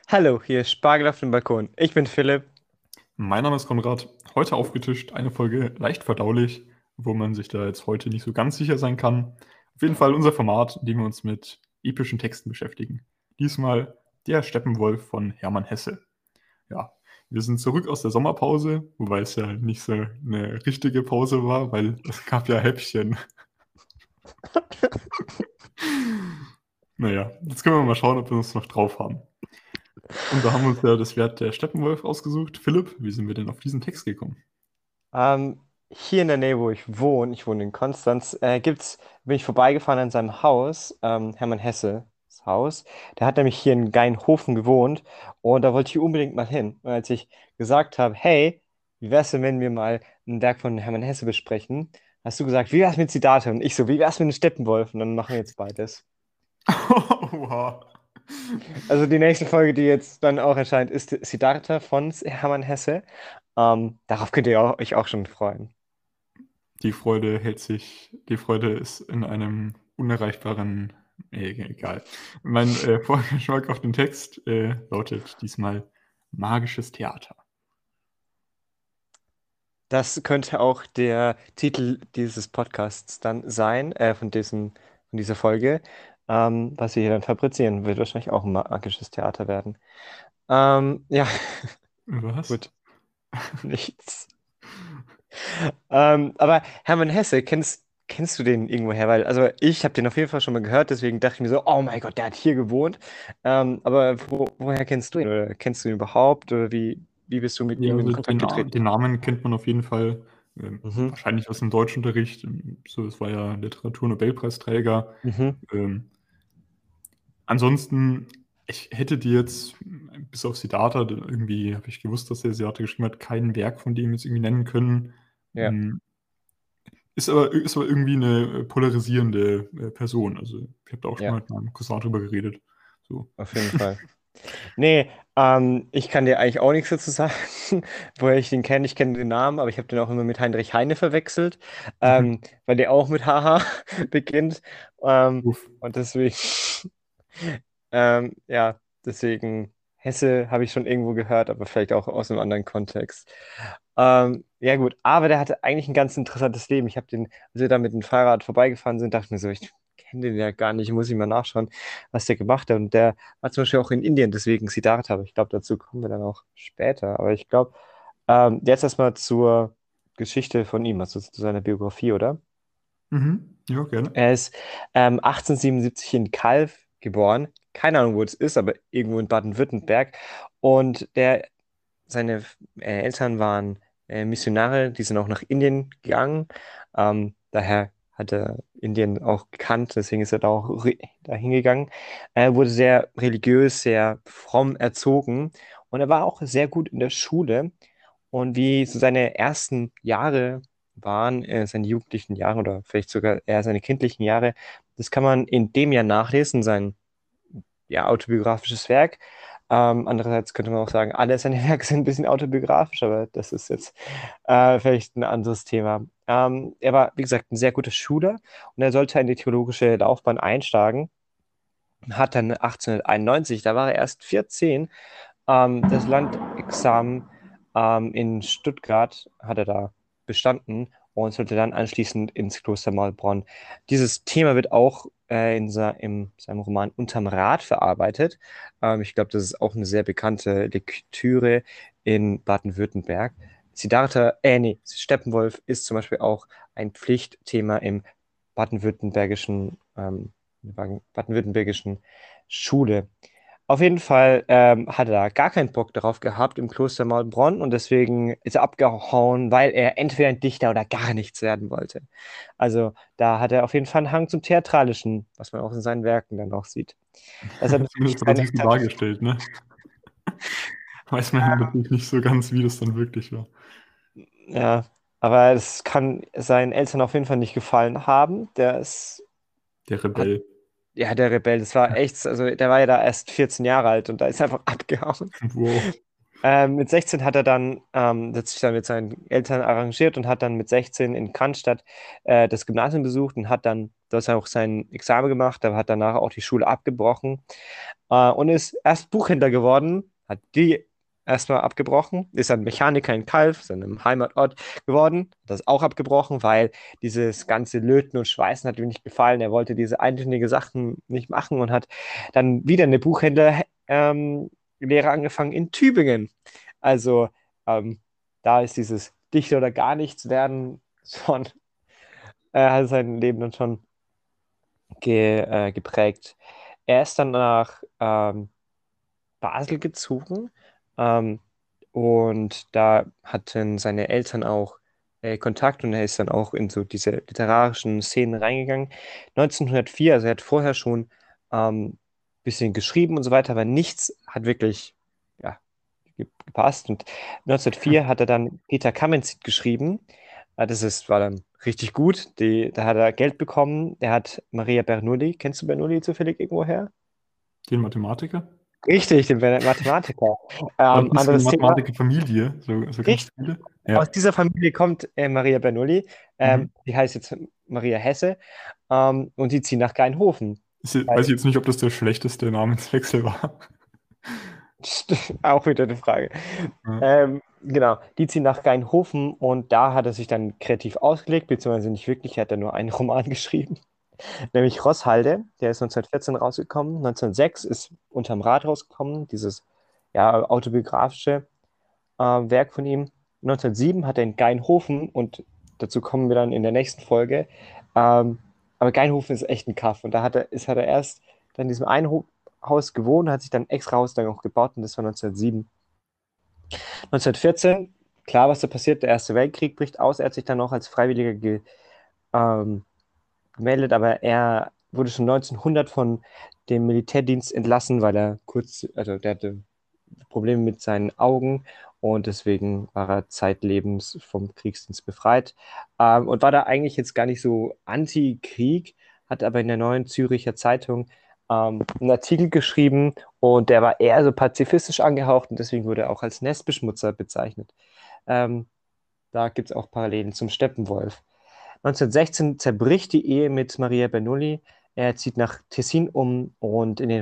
Hallo, hier ist Spargel auf dem Balkon. Ich bin Philipp. Mein Name ist Konrad. Heute aufgetischt eine Folge leicht verdaulich, wo man sich da jetzt heute nicht so ganz sicher sein kann. Auf jeden Fall unser Format, in dem wir uns mit epischen Texten beschäftigen. Diesmal der Steppenwolf von Hermann Hesse. Ja, wir sind zurück aus der Sommerpause, wobei es ja nicht so eine richtige Pause war, weil es gab ja Häppchen. Naja, jetzt können wir mal schauen, ob wir uns noch drauf haben. Und da haben wir uns ja das Wert der Steppenwolf ausgesucht. Philipp, wie sind wir denn auf diesen Text gekommen? Ähm, Hier in der Nähe, wo ich wohne in Konstanz, bin ich vorbeigefahren an seinem Haus, Hermann Hesses Haus. Der hat nämlich hier in Gainhofen gewohnt und da wollte ich unbedingt mal hin. Und als ich gesagt habe, hey, wie wär's denn, wenn wir mal ein Werk von Hermann Hesse besprechen, hast du gesagt, wie wär's mit Zitate? Und ich so, wie wär's mit den Steppenwolf? Und dann machen wir jetzt beides. Oha. Also die nächste Folge, die jetzt dann auch erscheint, ist Siddhartha von Hermann Hesse. Darauf könnt ihr euch auch schon freuen. Die Freude ist in einem unerreichbaren, egal. Mein Vorgeschmack auf den Text lautet diesmal magisches Theater. Das könnte auch der Titel dieses Podcasts dann sein, von dieser Folge. Was wir hier dann fabrizieren, wird wahrscheinlich auch ein magisches Theater werden. Ja, Was? gut, nichts. Aber Hermann Hesse, kennst du den irgendwoher? Weil, also ich habe den auf jeden Fall schon mal gehört, deswegen dachte ich mir so, oh mein Gott, der hat hier gewohnt. Aber woher kennst du ihn? Oder kennst du ihn überhaupt? Oder wie bist du mit Ja, ihm in also Kontakt Den getreten? Namen kennt man auf jeden Fall. Mhm. Wahrscheinlich aus dem Deutschunterricht. So, es war ja Literaturnobelpreisträger. Mhm. Ähm, Ansonsten, ich hätte dir jetzt, bis auf Siddhartha, irgendwie habe ich gewusst, dass der Siddhartha geschrieben hat, kein Werk von dem jetzt irgendwie nennen können. Ja, Hm, ist aber irgendwie eine polarisierende Person. Also, ich habe da auch schon ja, mal mit meinem Cousin drüber geredet. So. auf jeden Fall. Nee, ich kann dir eigentlich auch nichts dazu sagen, woher ich den kenne. Ich kenne den Namen, aber ich habe den auch immer mit Heinrich Heine verwechselt, weil der auch mit HH beginnt. Uff. Und deswegen, ja, deswegen Hesse habe ich schon irgendwo gehört, aber vielleicht auch aus einem anderen Kontext. Ja gut, aber der hatte eigentlich ein ganz interessantes Leben. Als wir da mit dem Fahrrad vorbeigefahren sind, dachte ich mir so, ich kenne den ja gar nicht, muss ich mal nachschauen, was der gemacht hat. Und der war zum Beispiel auch in Indien, deswegen Siddhartha, aber ich glaube, dazu kommen wir dann auch später. Aber ich glaube, jetzt erstmal zur Geschichte von ihm, also zu seiner Biografie, oder? Mhm. Ja, gerne. Er ist 1877 in Calw geboren. Keine Ahnung, wo es ist, aber irgendwo in Baden-Württemberg. Und seine Eltern waren Missionare, die sind auch nach Indien gegangen. Daher hat er Indien auch gekannt, deswegen ist er da auch dahin gegangen. Er wurde sehr religiös, sehr fromm erzogen und er war auch sehr gut in der Schule. Und wie so seine ersten Jahre waren, seine jugendlichen Jahre oder vielleicht sogar eher seine kindlichen Jahre, das kann man in dem Jahr nachlesen, sein ja, autobiografisches Werk. Andererseits könnte man auch sagen, alle seine Werke sind ein bisschen autobiografisch, aber das ist jetzt vielleicht ein anderes Thema. Er war, wie gesagt, ein sehr guter Schüler und er sollte in die theologische Laufbahn einsteigen. Hat dann 1891, da war er erst 14, das Landexamen in Stuttgart hat er da bestanden und sollte dann anschließend ins Kloster Maulbronn. Dieses Thema wird auch in seinem Roman Unterm Rad verarbeitet. Ich glaube, das ist auch eine sehr bekannte Lektüre in Baden-Württemberg. Nee, Steppenwolf ist zum Beispiel auch ein Pflichtthema im baden-württembergischen, baden-württembergischen Schule. Auf jeden Fall hat er da gar keinen Bock darauf gehabt im Kloster Maulbronn und deswegen ist er abgehauen, weil er entweder ein Dichter oder gar nichts werden wollte. Also da hat er auf jeden Fall einen Hang zum Theatralischen, was man auch in seinen Werken dann auch sieht. Das hat natürlich Zumindest hat er seine sich so Eltern. dargestellt, ne? Weiß man natürlich nicht so ganz, wie das dann wirklich war. Ja, aber es kann seinen Eltern auf jeden Fall nicht gefallen haben. Der Hat, Rebell. ja, der Rebell, das war echt, also der war ja da erst 14 Jahre alt und da ist er einfach abgehauen. Wow. Mit 16 hat sich dann mit seinen Eltern arrangiert und hat dann mit 16 in Cannstatt das Gymnasium besucht und hat dann dort auch sein Examen gemacht, aber hat danach auch die Schule abgebrochen und ist erst Buchhändler geworden, hat die erstmal abgebrochen, ist dann Mechaniker in Calw, seinem Heimatort geworden, hat das auch abgebrochen, weil dieses ganze Löten und Schweißen hat ihm nicht gefallen. Er wollte diese eintönigen Sachen nicht machen und hat dann wieder eine Lehre angefangen in Tübingen. Also da ist dieses Dichter oder gar nichts werden schon, hat sein Leben dann schon geprägt. Er ist dann nach Basel gezogen ähm, und da hatten seine Eltern auch Kontakt und er ist dann auch in so diese literarischen Szenen reingegangen. 1904, also er hat vorher schon ein bisschen geschrieben und so weiter, aber nichts hat wirklich ja, gepasst. Und 1904 hat er dann Peter Kamenzied geschrieben. War dann richtig gut. Da hat er Geld bekommen. Er hat Maria Bernoulli. Kennst du Bernoulli zufällig irgendwoher? Den Mathematiker? Richtig, den Mathematiker. War das nicht so eine Anderes Thema. Mathematikerfamilie? So ganz Richtig. viele? Aus Ja. dieser Familie kommt Maria Bernoulli. Mhm. Die heißt jetzt Maria Hesse. Und die ziehen nach Gainhofen. Weiß ich Weil, jetzt nicht, ob das der schlechteste Namenswechsel war. auch wieder eine Frage. Ja. Genau, die ziehen nach Gainhofen und da hat er sich dann kreativ ausgelegt, beziehungsweise nicht wirklich, er hat er nur einen Roman geschrieben, nämlich Rosshalde, der ist 1914 rausgekommen, 1906 ist Unterm Rad rausgekommen, dieses ja, autobiografische Werk von ihm. 1907 hat er in Gainhofen, und dazu kommen wir dann in der nächsten Folge, ähm, aber Gainhofen ist echt ein Kaff und hat er erst dann in diesem einen Haus gewohnt, hat sich dann ein extra Haus dann auch gebaut und das war 1907. 1914, klar, was da passiert, der Erste Weltkrieg bricht aus, er hat sich dann noch als Freiwilliger ähm, gemeldet, aber er wurde schon 1900 von dem Militärdienst entlassen, weil also der hatte Probleme mit seinen Augen und deswegen war er zeitlebens vom Kriegsdienst befreit und war da eigentlich jetzt gar nicht so anti-Krieg, hat aber in der Neuen Züricher Zeitung einen Artikel geschrieben und der war eher so pazifistisch angehaucht und deswegen wurde er auch als Nestbeschmutzer bezeichnet. Ähm, Da gibt es auch Parallelen zum Steppenwolf. 1916 zerbricht die Ehe mit Maria Bernoulli. Er zieht nach Tessin um und in den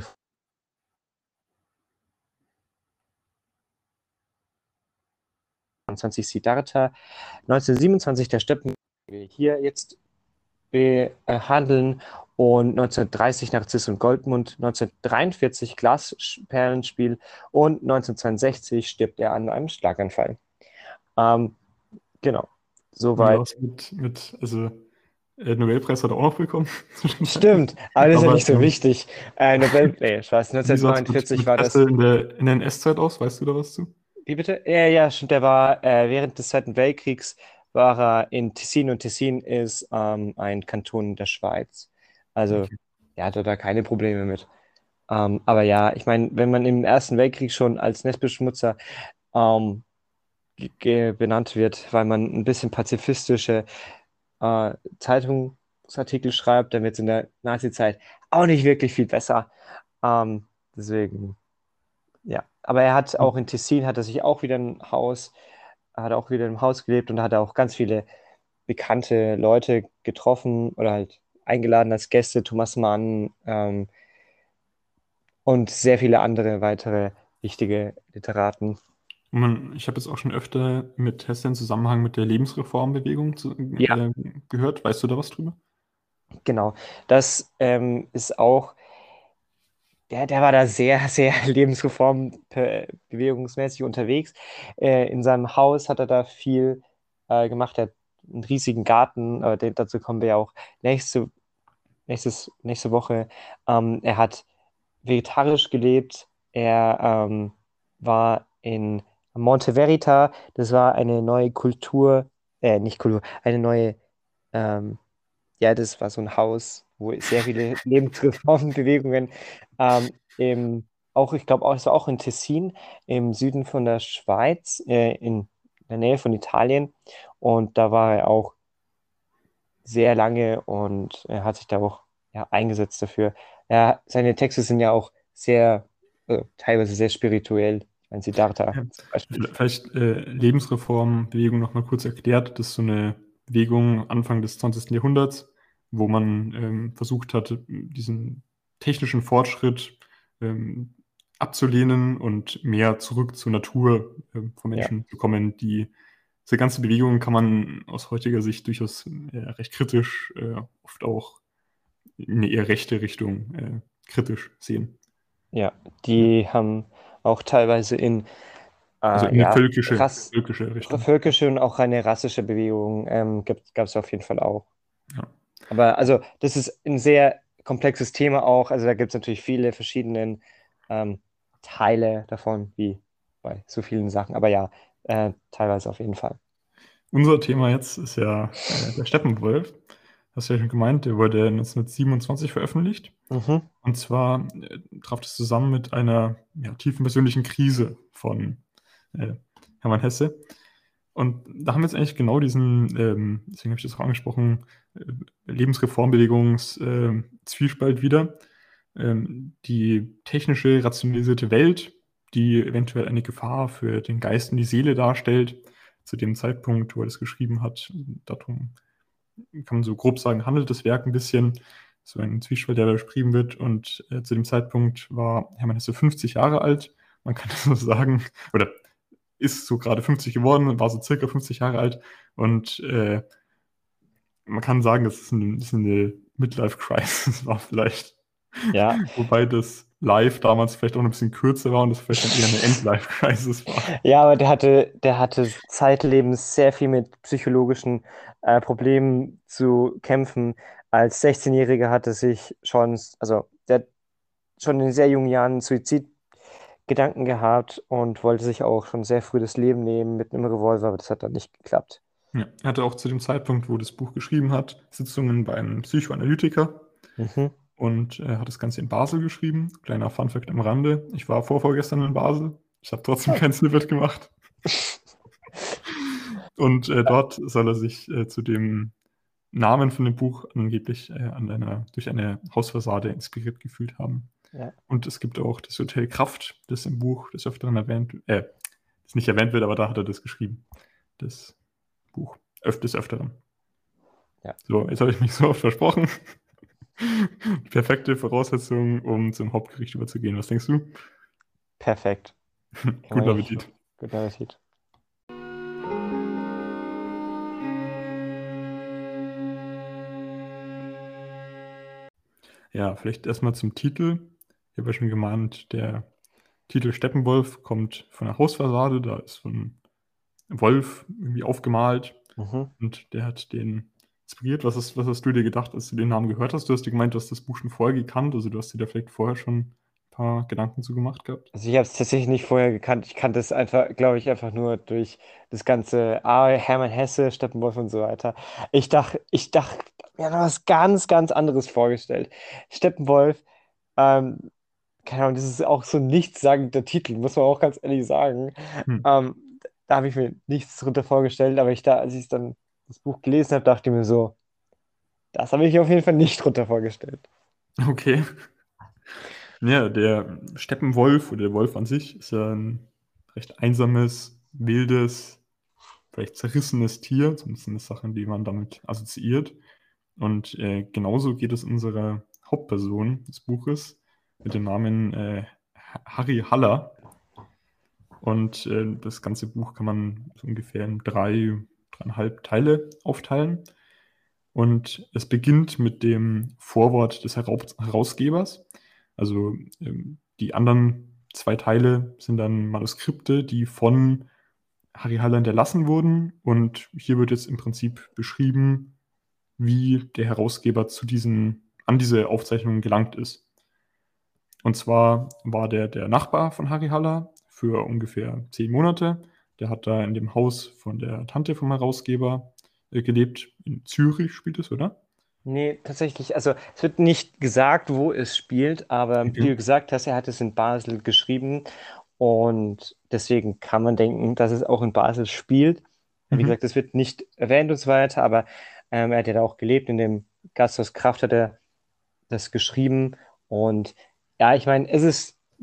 20 Siddhartha. 1927 der Steppenwolf, den wir hier jetzt behandeln. Und 1930 Narziss und Goldmund, 1943 Glasperlenspiel und 1962 stirbt er an einem Schlaganfall. Ähm, genau, Wie war soweit. es also, Nobelpreis hat er auch noch bekommen zwischenzeitlich. Stimmt, aber das ist ja Aber nicht so wichtig. Spaß, wie sah es 1949 mit war Presse das. in der NS-Zeit aus? Weißt du da was zu? Wie bitte? Ja, ja, stimmt. Der war während des Zweiten Weltkriegs war er in Tessin und Tessin ist ein Kanton der Schweiz. Also Okay. er hatte da keine Probleme mit. Aber ja, ich meine, wenn man im Ersten Weltkrieg schon als Nestbeschmutzer ähm, benannt wird, weil man ein bisschen pazifistische Zeitungsartikel schreibt, dann wird es in der Nazi-Zeit auch nicht wirklich viel besser. Deswegen. Ja, aber er hat auch in Tessin, hat er sich auch wieder ein Haus, hat auch wieder im Haus gelebt und hat auch ganz viele bekannte Leute getroffen oder halt eingeladen als Gäste, Thomas Mann und sehr viele andere weitere wichtige Literaten. Ich habe jetzt auch schon öfter mit Hesse in Zusammenhang mit der Lebensreformbewegung Ja, gehört. Weißt du da was drüber? genau. Das ist auch, der war da sehr, sehr lebensreformbewegungsmäßig unterwegs. In seinem Haus hat er da viel gemacht. Er hat einen riesigen Garten, aber dazu kommen wir ja auch nächste nächste Woche. Er hat vegetarisch gelebt. Er war in Monte Verita. Das war eine neue Kultur, nicht Kultur, eine neue, ähm, ja, das war so ein Haus, wo sehr viele Lebensreformbewegungen ich glaube, auch, es war auch in Tessin, im Süden von der Schweiz, in der Nähe von Italien. Und da war er auch sehr lange und er hat sich da auch ja, eingesetzt dafür. Seine Texte sind ja auch sehr, teilweise sehr spirituell. ein Siddhartha Ja. zum Beispiel. Vielleicht Lebensreformbewegung noch mal kurz erklärt. Das ist so eine Bewegung Anfang des 20. Jahrhunderts, wo man versucht hat, diesen technischen Fortschritt ähm, abzulehnen und mehr zurück zur Natur von Ja, Menschen zu kommen. Diese ganze Bewegung kann man aus heutiger Sicht durchaus recht kritisch, oft auch in eine eher rechte Richtung kritisch sehen. ja. Ja. Die haben auch teilweise in Also in eine ja, völkische Richtung. völkische und auch eine rassische Bewegung gab es auf jeden Fall auch. Ja. Aber also das ist ein sehr komplexes Thema auch. Also da gibt es natürlich viele verschiedene ähm, Teile davon, wie bei so vielen Sachen. Aber ja, teilweise auf jeden Fall. Unser Thema jetzt ist ja der Steppenwolf. Hast du ja schon gemeint, der wurde 1927 veröffentlicht. Mhm. Und zwar traf das zusammen mit einer tiefen persönlichen Krise von Hermann Hesse. Und da haben wir jetzt eigentlich genau diesen, deswegen habe ich das auch angesprochen, Lebensreformbewegungszwiespalt wieder. Die technische, rationalisierte Welt, die eventuell eine Gefahr für den Geist und die Seele darstellt, zu dem Zeitpunkt, wo er das geschrieben hat. Darum kann man so grob sagen, handelt das Werk ein bisschen. So ein Zwiespalt, der da beschrieben wird. Und zu dem Zeitpunkt war Hermann Hesse 50 Jahre alt. Man kann das so sagen, oder ist so gerade 50 geworden und war so circa 50 Jahre alt. Und man kann sagen, das ist eine Midlife-Crisis war vielleicht. Ja. Wobei das Live damals vielleicht auch ein bisschen kürzer war und das vielleicht dann eher eine Endlife-Crisis war. Ja, aber der hatte zeitlebens sehr viel mit psychologischen Problemen zu kämpfen. Als 16-Jähriger hatte sich schon, also der hat schon in sehr jungen Jahren Suizidgedanken gehabt und wollte sich auch schon sehr früh das Leben nehmen mit einem Revolver, aber das hat dann nicht geklappt. Ja, er hatte auch zu dem Zeitpunkt, wo das Buch geschrieben hat, Sitzungen bei einem Psychoanalytiker Mhm. und hat das Ganze in Basel geschrieben. Kleiner Funfact am Rande. Ich war vorgestern in Basel. Ich habe trotzdem kein Snippet gemacht. Und dort soll er sich zu dem Namen von dem Buch angeblich durch eine Hausfassade inspiriert gefühlt haben. Ja. Und es gibt auch das Hotel Kraft, das im Buch des Öfteren das nicht erwähnt wird, aber da hat er das geschrieben. Das Buch. Des Öfteren. Ja. So, jetzt habe ich mich so oft versprochen. Perfekte Voraussetzung, um zum Hauptgericht überzugehen. Was denkst du? Perfekt. Kann man Guten nicht. Appetit. Guten Appetit. Ja, vielleicht erstmal zum Titel. Ich habe ja schon gemeint, der Titel Steppenwolf kommt von der Hausfassade. Da ist so ein Wolf irgendwie aufgemalt Mhm. und der hat den inspiriert. Was hast du dir gedacht, als du den Namen gehört hast? Du hast dir gemeint, du hast das Buch schon vorher gekannt. Also du hast dir da vielleicht vorher schon ein paar Gedanken zu gemacht gehabt. Also ich habe es tatsächlich nicht vorher gekannt. Ich kannte es einfach, glaube ich, einfach nur durch das ganze Hermann Hesse, Steppenwolf und so weiter. Ich dachte, mir habe was ganz, ganz anderes vorgestellt. Steppenwolf, ähm, keine Ahnung, das ist auch so ein nichtssagender Titel, muss man auch ganz ehrlich sagen. Hm. Da habe ich mir nichts drunter vorgestellt, aber als ich dann das Buch gelesen habe, dachte ich mir so, das habe ich auf jeden Fall nicht drunter vorgestellt. Okay. Ja, der Steppenwolf oder der Wolf an sich ist ja ein recht einsames, wildes, vielleicht zerrissenes Tier. Zumindest sind das Sachen, die man damit assoziiert. Und genauso geht es unserer Hauptperson des Buches mit dem Namen Harry Haller. Und das ganze Buch kann man so ungefähr in dreieinhalb Teile aufteilen. Und es beginnt mit dem Vorwort des Herausgebers. Also die anderen zwei Teile sind dann Manuskripte, die von Harry Haller hinterlassen wurden. Und hier wird jetzt im Prinzip beschrieben, wie der Herausgeber an diese Aufzeichnungen gelangt ist. Und zwar war der Nachbar von Harry Haller für ungefähr 10 Monate. Der hat da in dem Haus von der Tante vom Herausgeber gelebt. In Zürich spielt es, oder? Nee, tatsächlich, also es wird nicht gesagt, wo es spielt, aber wie Okay. du gesagt hast, er hat es in Basel geschrieben und deswegen kann man denken, dass es auch in Basel spielt. Wie Mhm. gesagt, es wird nicht erwähnt und so weiter, aber er hat ja da auch gelebt, in dem Gasthaus Kraft hat er das geschrieben und ja, ich meine,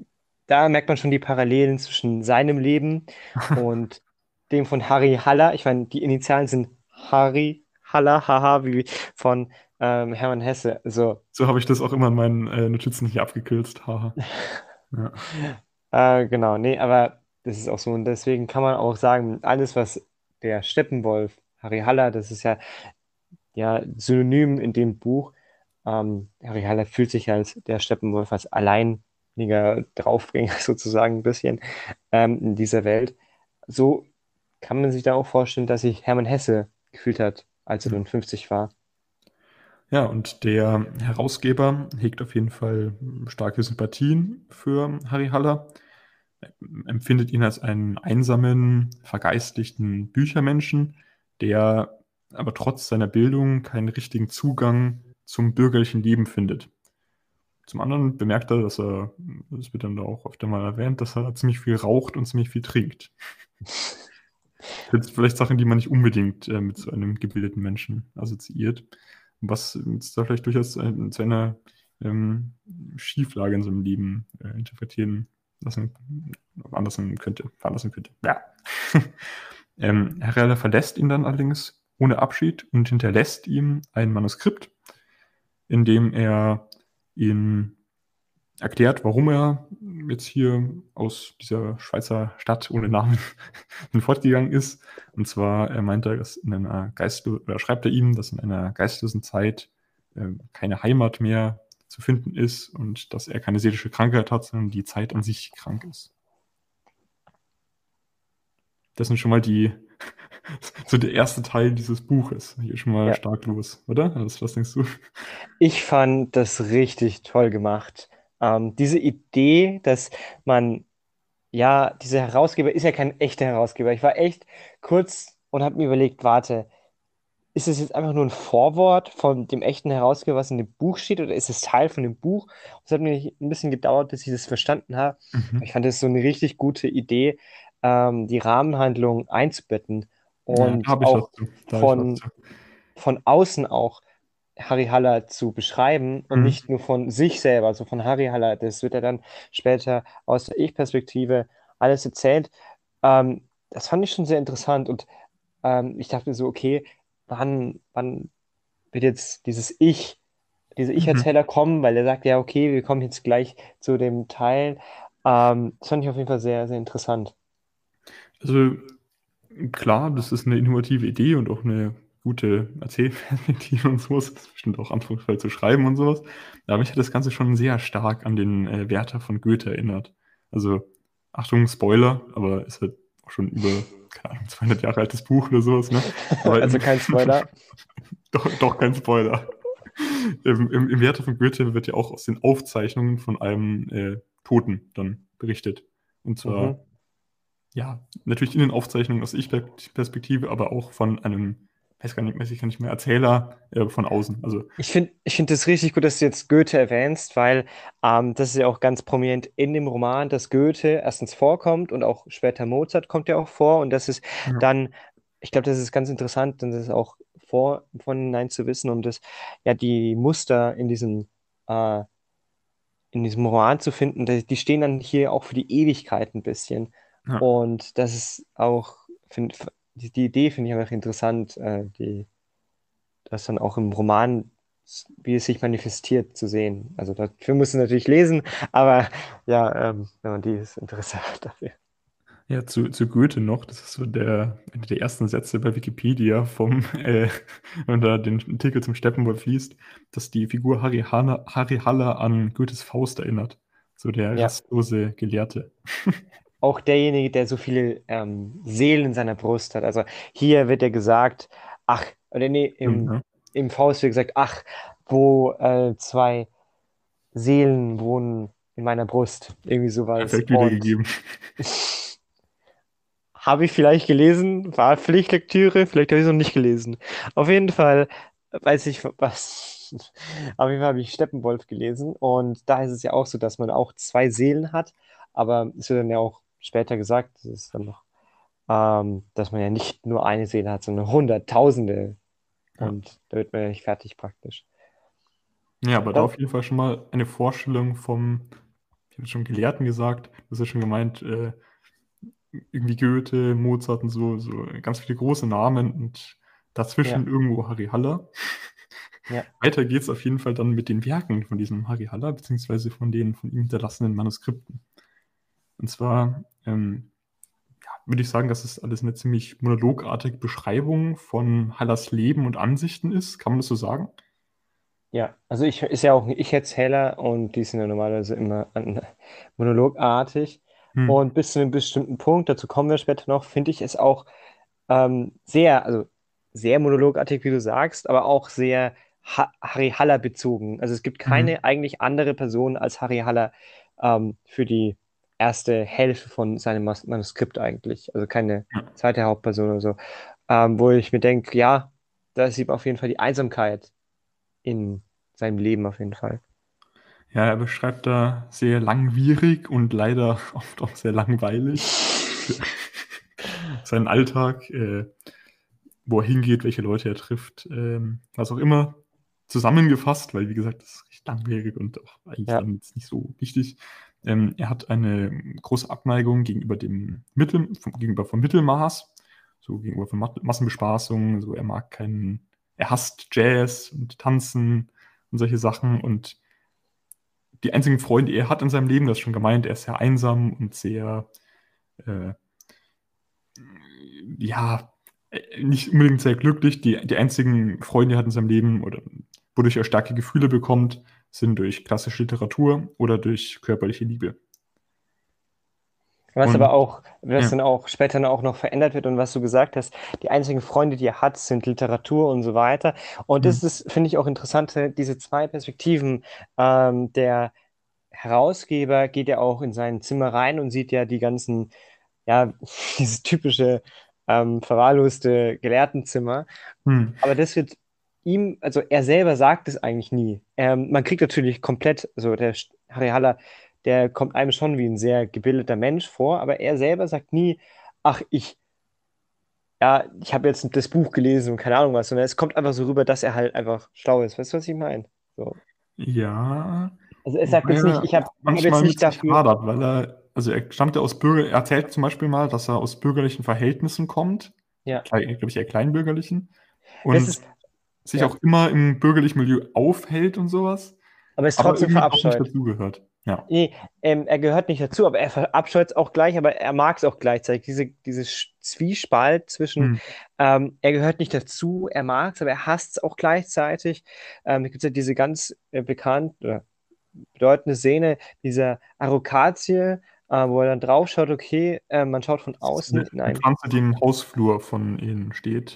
da merkt man schon die Parallelen zwischen seinem Leben und dem von Harry Haller. Ich meine, die Initialen sind Harry Haller, haha, wie von Hermann Hesse. Also, So habe ich das auch immer in meinen Notizen hier abgekürzt. Haha. Ja. genau, nee, aber das ist auch so. Und deswegen kann man auch sagen, alles, was der Steppenwolf, Harry Haller, das ist ja Synonym in dem Buch. Harry Haller fühlt sich als der Steppenwolf als alleiniger Draufgänger sozusagen ein bisschen in dieser Welt. So kann man sich da auch vorstellen, dass sich Hermann Hesse gefühlt hat, als er Ja. dann 50 war. Ja, und der Herausgeber hegt auf jeden Fall starke Sympathien für Harry Haller. Er empfindet ihn als einen einsamen, vergeistigten Büchermenschen, der aber trotz seiner Bildung keinen richtigen Zugang zum bürgerlichen Leben findet. Zum anderen bemerkt er, das wird dann auch öfter mal erwähnt, dass er ziemlich viel raucht und ziemlich viel trinkt. Das sind vielleicht Sachen, die man nicht unbedingt mit so einem gebildeten Menschen assoziiert. Was uns da vielleicht durchaus zu einer ähm, Schieflage in seinem Leben interpretieren lassen, veranlassen könnte. Ja. Herrera verlässt ihn dann allerdings ohne Abschied und hinterlässt ihm ein Manuskript, in dem er ihn erklärt, warum er jetzt hier aus dieser Schweizer Stadt ohne Namen fortgegangen ist. Und zwar, er meinte, dass oder schreibt er ihm, dass in einer geistlosen Zeit keine Heimat mehr zu finden ist und dass er keine seelische Krankheit hat, sondern die Zeit an sich krank ist. Das sind schon mal so der erste Teil dieses Buches. Hier schon mal Ja, stark los, oder? Was denkst du? ich fand das richtig toll gemacht. Diese Idee, dass man, ja, dieser Herausgeber ist ja kein echter Herausgeber. Ich war echt kurz und habe mir überlegt, warte, ist es jetzt einfach nur ein Vorwort von dem echten Herausgeber, was in dem Buch steht, oder ist es Teil von dem Buch? Es hat mir ein bisschen gedauert, bis ich das verstanden habe. Aber ich Mhm. fand das so eine richtig gute Idee, die Rahmenhandlung einzubetten Ja, da und habe ich was auch zu. Da habe ich was von, zu. von außen auch Harry Haller zu beschreiben und Mhm. nicht nur von sich selber, also von Harry Haller. Das wird er dann später aus der Ich-Perspektive alles erzählt. Das fand ich schon sehr interessant und ich dachte mir so, okay, wann wird jetzt dieser Mhm. Ich-Erzähler kommen, weil er sagt, ja, okay, wir kommen jetzt gleich zu dem Teil. Das fand ich auf jeden Fall sehr, sehr interessant. Also klar, das ist eine innovative Idee und auch eine gute Erzählperspektive und so. Das ist bestimmt auch anspruchsvoll zu schreiben und sowas. Aber mich hat das Ganze schon sehr stark an den Werther von Goethe erinnert. Also, Achtung, Spoiler, aber ist halt auch schon über, keine Ahnung, 200 Jahre altes Buch oder sowas, ne? Aber Also kein Spoiler. doch kein Spoiler. Im Werther von Goethe wird ja auch aus den Aufzeichnungen von einem Toten dann berichtet. Und Mhm. zwar ja, natürlich in den Aufzeichnungen aus Ich-Perspektive, aber auch von einem, weiß ich gar nicht mehr, Erzähler von außen. Also, Ich finde das richtig gut, dass du jetzt Goethe erwähnst, weil das ist ja auch ganz prominent in dem Roman, dass Goethe erstens vorkommt und auch später Mozart kommt ja auch vor. Und das ist ja, dann, ich glaube, das ist ganz interessant, und das ist auch von hinein zu wissen und das, ja, die Muster äh, in diesem Roman zu finden, die stehen dann hier auch für die Ewigkeit ein bisschen. ja, Und das ist auch, die Idee finde ich einfach interessant, das dann auch im Roman, wie es sich manifestiert, zu sehen. Also dafür musst du natürlich lesen, aber ja, wenn man die ist interessant dafür. ja zu Goethe noch, das ist so einer der ersten Sätze bei Wikipedia wenn da den Artikel zum Steppenwolf liest, dass die Figur Harry Haller an Goethes Faust erinnert. So der Ja, rastlose Gelehrte. auch derjenige, der so viele Seelen in seiner Brust hat. Also hier wird ja gesagt, ach, oder nee, Stimmt, im, ne? im Faust wird gesagt, ach, wo zwei Seelen wohnen in meiner Brust. Irgendwie sowas. Perfekt Und wiedergegeben. habe ich vielleicht gelesen, war Pflichtlektüre, vielleicht habe ich es noch nicht gelesen. Auf jeden Fall weiß ich was. Auf jeden Fall habe ich Steppenwolf gelesen und da ist es ja auch so, dass man auch zwei Seelen hat, aber es wird dann ja auch später gesagt, das ist dann noch, dass man ja nicht nur eine Seele hat, sondern Hunderttausende Ja. und da wird man ja nicht fertig praktisch. Ja, aber da Ja, auf jeden Fall schon mal eine Vorstellung vom schon Gelehrten gesagt. Du hast ja schon gemeint, irgendwie Goethe, Mozart und so ganz viele große Namen und Ja, dazwischen irgendwo Harry Haller. ja. Weiter geht's auf jeden Fall dann mit den Werken von diesem Harry Haller, beziehungsweise von den von ihm hinterlassenen Manuskripten. Und zwar würde ich sagen, dass es alles eine ziemlich monologartige Beschreibung von Hallers Leben und Ansichten ist. Kann man das so sagen? Ja, also ist ja auch ein Ich-Erzähler und die sind ja normalerweise immer monologartig. Hm. Und bis zu einem bestimmten Punkt, dazu kommen wir später noch, finde ich es auch also sehr monologartig, wie du sagst, aber auch sehr ha Harry Haller bezogen. Also es gibt Mhm. keine eigentlich andere Person als Harry Haller für die erste Hälfte von seinem Manuskript eigentlich. Also keine Ja. zweite Hauptperson oder so. Wo ich mir denke, ja, da sieht man auf jeden Fall die Einsamkeit in seinem Leben auf jeden Fall. Ja, er beschreibt da sehr langwierig und leider oft auch sehr langweilig seinen Alltag, wo er hingeht, welche Leute er trifft, was auch immer. Zusammengefasst, weil wie gesagt, das ist recht langwierig und auch eigentlich Ja, dann jetzt nicht so wichtig. Er hat eine große Abneigung gegenüber gegenüber vom Mittelmaß, so gegenüber von Massenbespaßung, so er hasst Jazz und Tanzen und solche Sachen und die einzigen Freunde, die er hat in seinem Leben, das ist schon gemeint, er ist sehr einsam und sehr, äh, ja, nicht unbedingt sehr glücklich. Die einzigen Freunde, die er hat in seinem Leben oder wodurch er starke Gefühle bekommt, sind durch klassische Literatur oder durch körperliche Liebe. was Und aber auch, was ja, dann auch später dann auch noch verändert wird und was du gesagt hast, die einzigen Freunde, die er hat, sind Literatur und so weiter. Und hm, das ist, finde ich, auch interessant, diese zwei Perspektiven. Der Herausgeber geht ja auch in sein Zimmer rein und sieht ja die ganzen, ja, dieses typische verwahrloste Gelehrtenzimmer. hm, Aber das wird ihm, also er selber sagt es eigentlich nie. Man kriegt natürlich komplett, also der Harry Haller, der kommt einem schon wie ein sehr gebildeter Mensch vor, aber er selber sagt nie, ach, ich habe jetzt das Buch gelesen und keine Ahnung was, sondern es kommt einfach so rüber, dass er halt einfach schlau ist. Weißt du, was ich meine? So. ja, Also er sagt wobei jetzt nicht, er auch ich hab jetzt manchmal mit nicht sich dafür, hadert, weil also er stammt ja er erzählt zum Beispiel mal, dass er aus bürgerlichen Verhältnissen kommt, ja, glaube ich, eher kleinbürgerlichen, das und ist, sich ja, auch immer im bürgerlichen Milieu aufhält und sowas, aber ist aber trotzdem irgendwie doch nicht verabscheut. dazugehört. Ja. Nee, er gehört nicht dazu, aber er verabscheut es auch gleich, aber er mag es auch gleichzeitig. Diese Zwiespalt zwischen, Hm. er gehört nicht dazu, er mag es, aber er hasst es auch gleichzeitig. Da gibt es ja diese ganz bekannte oder bedeutende Szene, dieser Arrogazie, wo er dann drauf schaut, okay, man schaut von Das ist außen in eine ein. Pflanze, die im Hausflur von ihnen steht,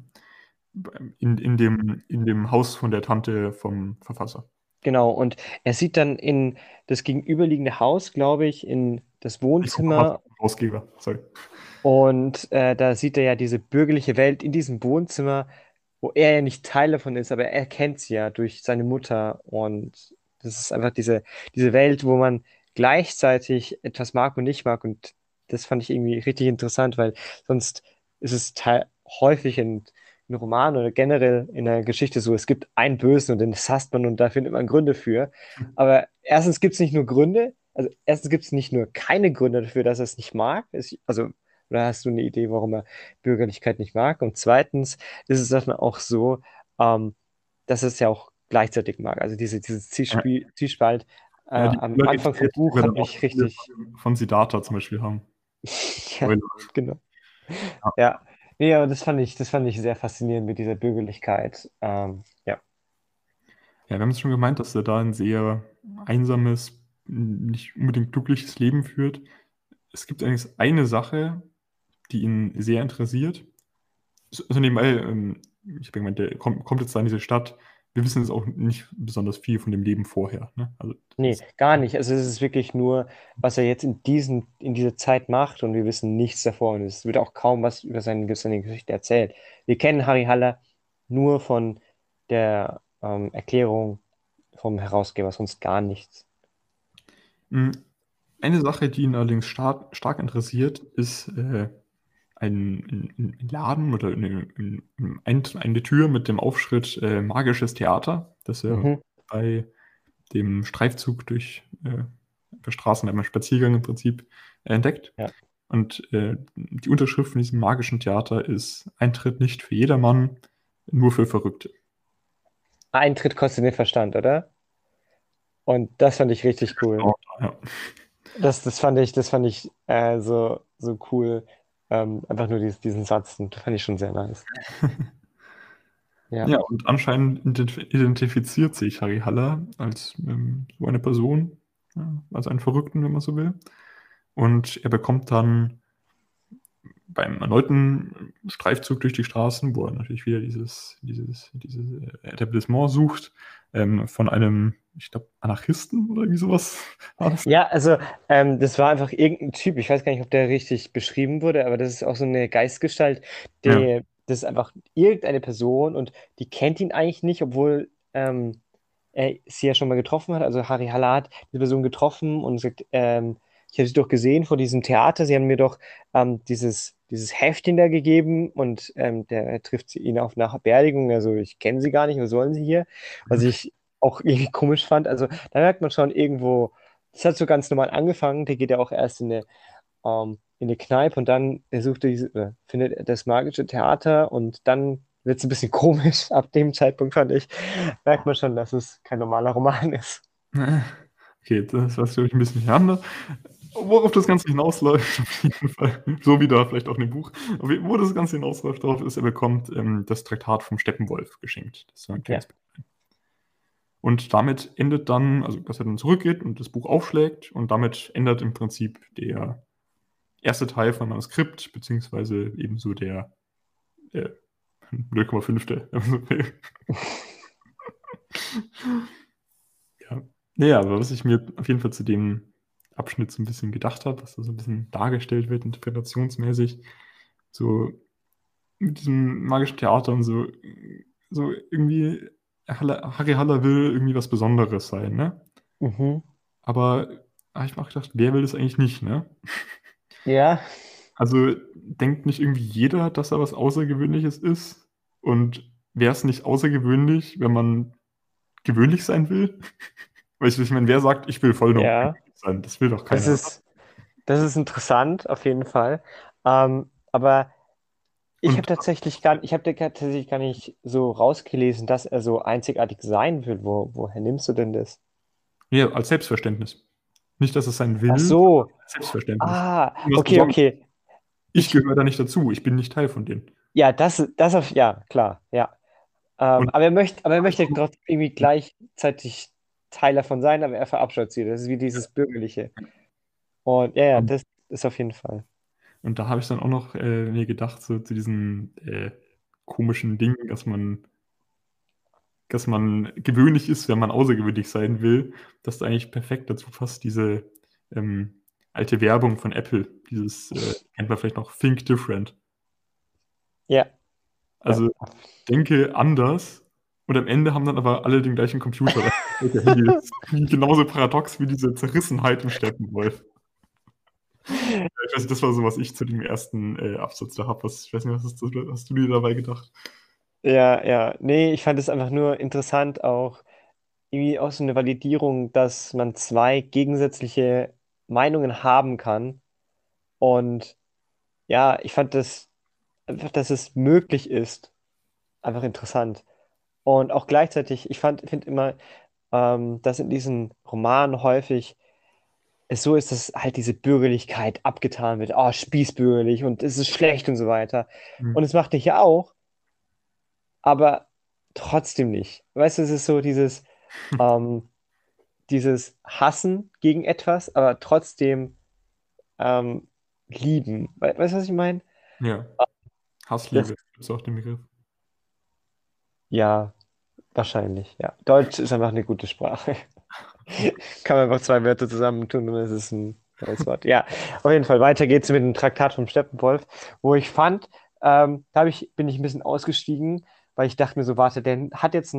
in dem Haus von der Tante vom Verfasser. Genau, und er sieht dann in das gegenüberliegende Haus, glaube ich, in das Ich vom Verfasser, Wohnzimmer. Herausgeber, sorry. Und da sieht er ja diese bürgerliche Welt in diesem Wohnzimmer, wo er ja nicht Teil davon ist, aber er kennt sie ja durch seine Mutter. Und das ist einfach diese Welt, wo man gleichzeitig etwas mag und nicht mag. Und das fand ich irgendwie richtig interessant, weil sonst ist es häufig in Romanen oder generell in der Geschichte so, es gibt einen Bösen und den hasst man und da findet man Gründe für. Aber erstens gibt es nicht nur Gründe, also erstens gibt es nicht nur keine Gründe dafür, dass er es nicht mag. Also oder hast du eine Idee, warum er Bürgerlichkeit nicht mag? Und zweitens ist es dann auch so, ähm, dass er es ja auch gleichzeitig mag. Also dieses Ja, Zwiespalt ja, die am Anfang vom Polarität, die Buch wir hat dann auch mich viele richtig, von Siddhartha zum Beispiel haben. ja, Spoiler. genau. Ja. Ja, nee, aber das fand ich sehr faszinierend mit dieser Bürgerlichkeit. Ja. Ja, wir haben es schon gemeint, dass er da ein sehr einsames, nicht unbedingt glückliches Leben führt. Es gibt allerdings eine Sache, die ihn sehr interessiert. Also nebenbei, ich habe gemeint, der kommt jetzt da in diese Stadt. Wir wissen jetzt auch nicht besonders viel von dem Leben vorher. Ne? Also Nee, das gar nicht. Also es ist wirklich nur, was er jetzt in dieser Zeit macht und wir wissen nichts davon. Und es wird auch kaum was über seine Geschichte erzählt. Wir kennen Harry Haller nur von der Erklärung vom Herausgeber, sonst gar nichts. Hm, eine Sache, die ihn allerdings stark interessiert, ist ein Laden oder eine Tür mit dem Aufschritt Magisches Theater, das er Mhm. bei dem Streifzug durch der Straßen beim Spaziergang im Prinzip entdeckt. Ja. Und die Unterschrift von diesem magischen Theater ist: Eintritt nicht für jedermann, nur für Verrückte. Eintritt kostet den Verstand, oder? Und das fand ich richtig cool. Genau, ja. Das fand ich so cool. Einfach nur diesen Satz, und das fand ich schon sehr nice. Ja. Ja, und anscheinend identifiziert sich Harry Haller als so eine Person, ja, als einen Verrückten, wenn man so will. Und er bekommt dann beim erneuten Streifzug durch die Straßen, wo er natürlich wieder dieses Etablissement sucht, von einem, ich glaube, Anarchisten oder wie sowas war das. Ja, also das war einfach irgendein Typ, ich weiß gar nicht, ob der richtig beschrieben wurde, aber das ist auch so eine Geistgestalt, Ja. das ist einfach irgendeine Person und die kennt ihn eigentlich nicht, obwohl er sie ja schon mal getroffen hat. Also Harry Haller hat diese Person getroffen und sagt, ich habe sie doch gesehen vor diesem Theater, sie haben mir doch dieses Heftchen da gegeben und der trifft ihn auf einer Beerdigung, also ich kenne sie gar nicht, was sollen sie hier? Was ich auch irgendwie komisch fand. Also da merkt man schon irgendwo, das hat so ganz normal angefangen. Der geht ja auch erst in eine Kneipe und dann findet er das magische Theater und dann wird es ein bisschen komisch. Ab dem Zeitpunkt fand ich, merkt man schon, dass es kein normaler Roman ist. Okay, das war glaube ich ein bisschen durcheinander. Worauf das Ganze hinausläuft, auf jeden Fall, so wie da vielleicht auch in dem Buch, aber wo das Ganze hinausläuft darauf ist, er bekommt das Traktat vom Steppenwolf geschenkt. Das ist so ein Ja. kleines. Und damit endet dann, also dass er dann zurückgeht und das Buch aufschlägt und damit endet im Prinzip der erste Teil von Manuskript, beziehungsweise ebenso der 0,5. Ja. Naja, aber was ich mir auf jeden Fall zu dem Abschnitt so ein bisschen gedacht habe, was da so ein bisschen dargestellt wird, interpretationsmäßig, so mit diesem magischen Theater und so irgendwie, Harry Haller will irgendwie was Besonderes sein, ne? Mhm. Aber habe ich mir auch gedacht, wer will das eigentlich nicht, ne? Ja, Also denkt nicht irgendwie jeder, dass er was Außergewöhnliches ist? Und wäre es nicht außergewöhnlich, wenn man gewöhnlich sein will? Weißt du, ich meine, wer sagt, ich will voll noch ja. gewöhnlich sein? Das will doch Das keiner, oder? ist, das ist interessant, auf jeden Fall. Aber Und ich habe tatsächlich gar nicht so rausgelesen, dass er so einzigartig sein will. Woher nimmst du denn das? ja, als Selbstverständnis. Nicht, dass es sein Ach will, sondern so. als Selbstverständnis. Ah, Was okay, Besonderes. okay. Ich Ich, gehöre da nicht dazu. Ich bin nicht Teil von denen. ja, ja, klar, ja. Und Aber er möchte trotzdem irgendwie gleichzeitig Teil davon sein, aber er verabscheut sie. Das ist wie dieses Bürgerliche. Und ja, ja, das ist auf jeden Fall. Und da habe ich dann auch noch mir gedacht, so zu diesem komischen Ding, dass man gewöhnlich ist, wenn man außergewöhnlich sein will, dass da eigentlich perfekt dazu passt, diese alte Werbung von Apple, dieses, kennt man vielleicht noch, Think Different. Ja, ja. Also denke anders und am Ende haben dann aber alle den gleichen Computer. Das ist genauso paradox wie diese Zerrissenheit im Steppenwolf. Ich weiß nicht, das war so, was ich zu dem ersten Absatz da habe. Ich weiß nicht, hast du dir dabei gedacht? Ja, ja. Nee, ich fand es einfach nur interessant, auch irgendwie auch so eine Validierung, dass man zwei gegensätzliche Meinungen haben kann. Und ja, ich fand das einfach, dass es möglich ist, einfach interessant. Und auch gleichzeitig, finde immer, dass in diesen Romanen häufig es so ist, dass halt diese Bürgerlichkeit abgetan wird. Oh, spießbürgerlich und es ist schlecht und so weiter. Hm. Und es macht dich ja auch, aber trotzdem nicht. Weißt du, es ist so ähm, dieses Hassen gegen etwas, aber trotzdem ähm, lieben. Weißt du, was ich meine? Ja, Das, Hassliebe gibt es auch den Begriff. ja, wahrscheinlich, ja. Deutsch ist einfach eine gute Sprache. Kann man einfach zwei Wörter zusammentun und es ist ein neues Wort. Ja, auf jeden Fall. Weiter geht's mit dem Traktat vom Steppenwolf, wo ich fand, bin ich ein bisschen ausgestiegen, weil ich dachte mir so, warte, der hat jetzt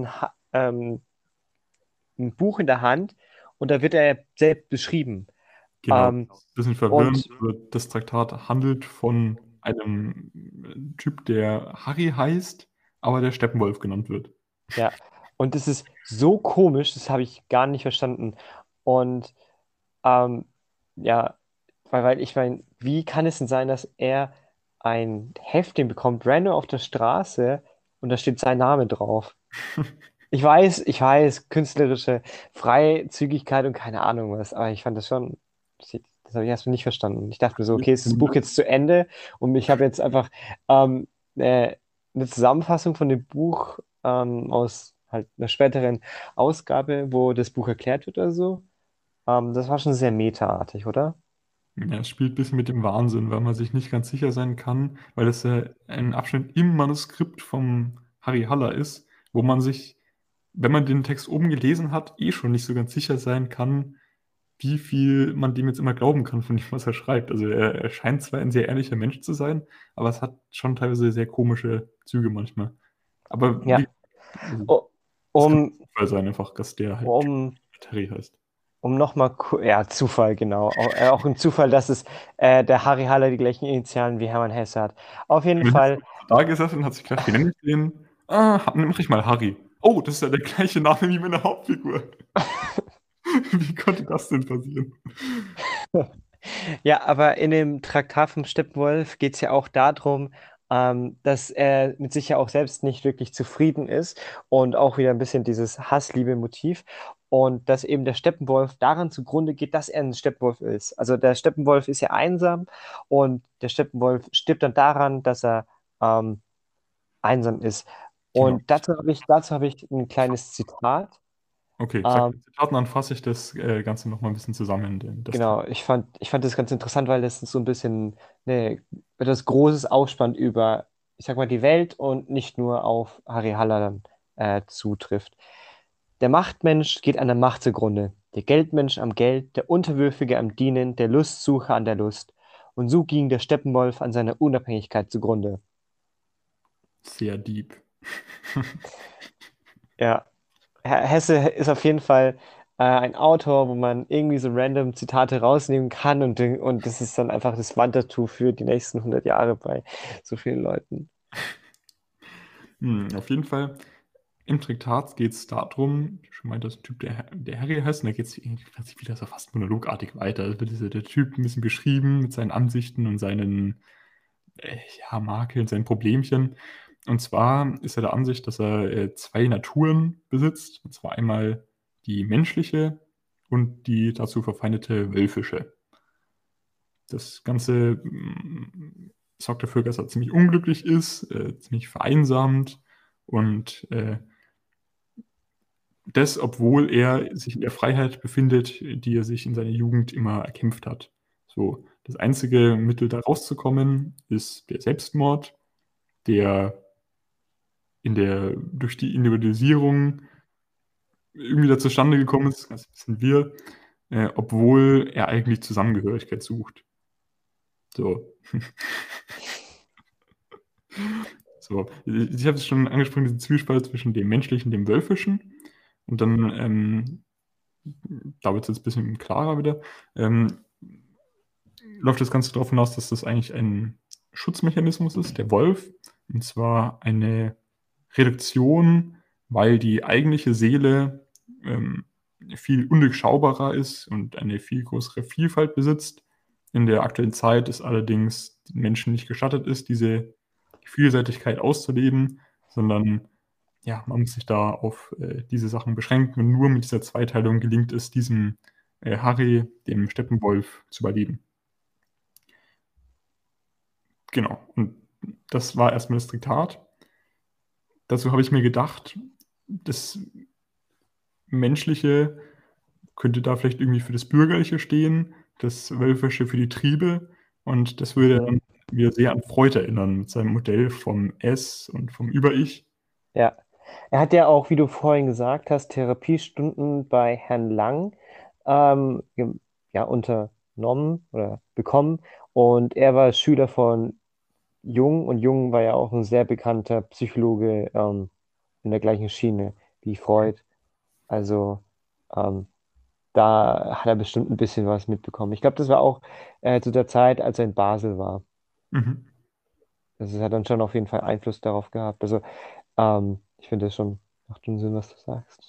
ein Buch in der Hand und da wird er selbst beschrieben. Genau. Ähm, Bisschen verwirrend. und Also das Traktat handelt von einem Typ, der Harry heißt, aber der Steppenwolf genannt wird. ja, und es ist so komisch, das habe ich gar nicht verstanden. Und Ähm, ja, weil ich meine, wie kann es denn sein, dass er ein Heftchen bekommt, random auf der Straße, und da steht sein Name drauf? Ich weiß, künstlerische Freizügigkeit und keine Ahnung was, aber ich fand das schon, das habe ich erstmal nicht verstanden. Ich dachte mir so, okay, ist das Buch jetzt zu Ende und ich habe jetzt einfach ähm, eine Zusammenfassung von dem Buch aus halt einer späteren Ausgabe, wo das Buch erklärt wird oder so. Das war schon sehr metaartig, oder? Ja, es spielt ein bisschen mit dem Wahnsinn, weil man sich nicht ganz sicher sein kann, weil es ja ein Abschnitt im Manuskript vom Harry Haller ist, wo man sich, wenn man den Text oben gelesen hat, eh schon nicht so ganz sicher sein kann, wie viel man dem jetzt immer glauben kann von dem, was er schreibt. Also er scheint zwar ein sehr ehrlicher Mensch zu sein, aber es hat schon teilweise sehr komische Züge manchmal. Aber Ja. wie, also, O- es kann Um, Zufall sein, einfach, dass der halt um Terry heißt. nochmal, ja, Zufall, genau. Auch ein Zufall, dass es der Harry Haller die gleichen Initialen wie Hermann Hesse hat. Auf jeden Wenn jetzt Fall, jemand da gesessen und hat sich gedacht, wie nenne ich den? Ah, mach ich mal Harry. Oh, das ist ja der gleiche Name wie meine Hauptfigur. Wie konnte das denn passieren? ja, aber in dem Traktat vom Steppenwolf geht es ja auch darum, dass er mit sich ja auch selbst nicht wirklich zufrieden ist und auch wieder ein bisschen dieses Hassliebe-Motiv und dass eben der Steppenwolf daran zugrunde geht, dass er ein Steppenwolf ist. Also der Steppenwolf ist ja einsam und der Steppenwolf stirbt dann daran, dass er ähm, einsam ist. Genau. Und dazu habe ich ein kleines Zitat. Okay, sag Ähm, den Zitaten, dann fasse ich das Ganze nochmal ein bisschen zusammen, das Thema. Genau, ich fand das ganz interessant, weil das so ein bisschen etwas Großes ausspannt über, ich sag mal, die Welt und nicht nur auf Harry Halloran zutrifft. Der Machtmensch geht an der Macht zugrunde, der Geldmensch am Geld, der Unterwürfige am Dienen, der Lustsucher an der Lust. Und so ging der Steppenwolf an seiner Unabhängigkeit zugrunde. Sehr deep. Ja, Hesse ist auf jeden Fall ein Autor, wo man irgendwie so random Zitate rausnehmen kann und das ist dann einfach das Wandertuch für die nächsten 100 Jahre bei so vielen Leuten. Auf jeden Fall, im Traktat geht es darum, wie schon meinte, das ist ein Typ, der Harry heißt, und da geht es wieder so fast monologartig weiter. Da wird der Typ ein bisschen beschrieben mit seinen Ansichten und seinen ja, Makeln, seinen Problemchen. Und zwar ist er der Ansicht, dass er zwei Naturen besitzt. Und zwar einmal die menschliche und die dazu verfeindete wölfische. Das Ganze sorgt dafür, dass er ziemlich unglücklich ist, ziemlich vereinsamt und das, obwohl er sich in der Freiheit befindet, die er sich in seiner Jugend immer erkämpft hat. So, das einzige Mittel, da rauszukommen, ist der Selbstmord, der durch die Individualisierung irgendwie da zustande gekommen ist, das wissen wir, obwohl er eigentlich Zusammengehörigkeit sucht. So. So, ich habe es schon angesprochen, diesen Zwiespalt zwischen dem Menschlichen und dem Wölfischen. Und dann, da wird es jetzt ein bisschen klarer wieder, läuft das Ganze darauf hinaus, dass das eigentlich ein Schutzmechanismus ist, der Wolf. Und zwar eine Reduktion, weil die eigentliche Seele viel undurchschaubarer ist und eine viel größere Vielfalt besitzt. In der aktuellen Zeit ist allerdings den Menschen nicht gestattet ist, diese Vielseitigkeit auszuleben, sondern ja, man muss sich da auf diese Sachen beschränken und nur mit dieser Zweiteilung gelingt es, diesem Harry, dem Steppenwolf, zu überleben. Genau, und das war erstmal das Diktat. Dazu habe ich mir gedacht, das Menschliche könnte da vielleicht irgendwie für das Bürgerliche stehen, das Wölfische für die Triebe. Und das würde Mhm. dann wieder sehr an Freud erinnern, mit seinem Modell vom Es und vom Über-Ich. Ja. Er hat ja auch, wie du vorhin gesagt hast, Therapiestunden bei Herrn Lang ja, unternommen oder bekommen. Und er war Schüler von Jung und Jung war ja auch ein sehr bekannter Psychologe in der gleichen Schiene wie Freud. Also ähm, da hat er bestimmt ein bisschen was mitbekommen. Ich glaube, das war auch zu der Zeit, als er in Basel war. Mhm. Das hat dann schon auf jeden Fall Einfluss darauf gehabt. Also ich finde das schon, macht schon Sinn, was du sagst.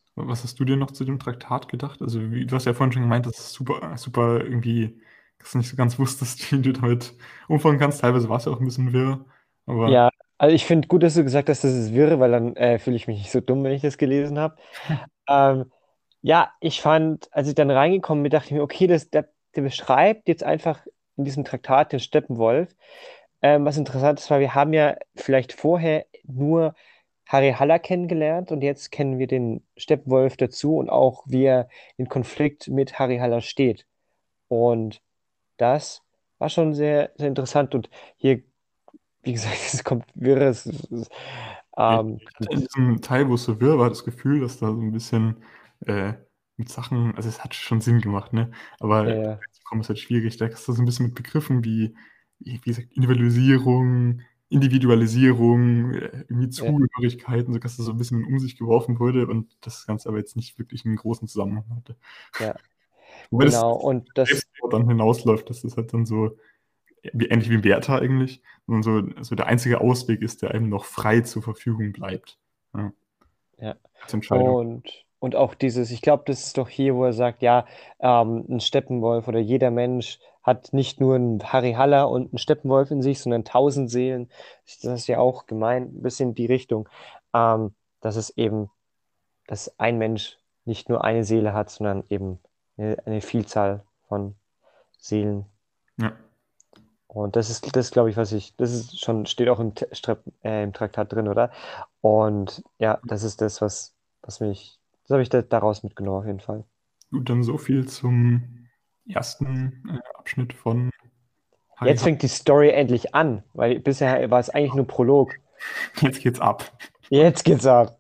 Was hast du dir noch zu dem Traktat gedacht? Also, du hast ja vorhin schon gemeint, dass es super, super irgendwie, dass du nicht so ganz wusstest, wie du damit umfangen kannst. Teilweise war es ja auch ein bisschen wirr, aber Ja, also ich finde gut, dass du gesagt hast, das ist wirr, weil dann fühle ich mich nicht so dumm, wenn ich das gelesen habe. Ähm, ja, ich fand, als ich dann reingekommen bin, dachte ich mir, okay, der beschreibt jetzt einfach in diesem Traktat den Steppenwolf. Was interessant ist, weil wir haben ja vielleicht vorher nur Harry Haller kennengelernt und jetzt kennen wir den Steppenwolf dazu und auch, wie er in Konflikt mit Harry Haller steht. Und das war schon sehr, sehr interessant. Und hier, wie gesagt, es kommt wirres. ich hatte in Und, diesem Teil, wo es so wirr war, das Gefühl, dass da so ein bisschen äh, mit Sachen, also es hat schon Sinn gemacht, ne? Aber da äh, reinzukommen ist halt schwierig. Da ist da so ein bisschen mit Begriffen wie gesagt, Individualisierung, Individualisierung, irgendwie ja, Zugehörigkeiten, so dass das so ein bisschen um sich geworfen wurde und das Ganze aber jetzt nicht wirklich einen großen Zusammenhang hatte. ja, Wobei das genau. Und das, selbst dann hinausläuft, dass das halt dann so, ähnlich wie ein Wärter eigentlich, und so der einzige Ausweg ist, der einem noch frei zur Verfügung bleibt. Ja, ja. als Entscheidung. Und auch dieses, ich glaube, das ist doch hier, wo er sagt, ja, ein Steppenwolf oder jeder Mensch hat nicht nur einen Harry Haller und einen Steppenwolf in sich, sondern 1000 Seelen. Das ist ja auch gemeint, ein bisschen die Richtung, dass es eben, dass ein Mensch nicht nur eine Seele hat, sondern eben eine Vielzahl von Seelen. Ja. Und das glaube ich, das ist schon, steht auch im Traktat drin, oder? Und ja, das ist das, das habe ich daraus mitgenommen, auf jeden Fall. Gut, dann so viel zum ersten Abschnitt von Harry Jetzt Hart. fängt die Story endlich an, weil bisher war es eigentlich nur Prolog. Jetzt geht's ab. Jetzt geht's ab.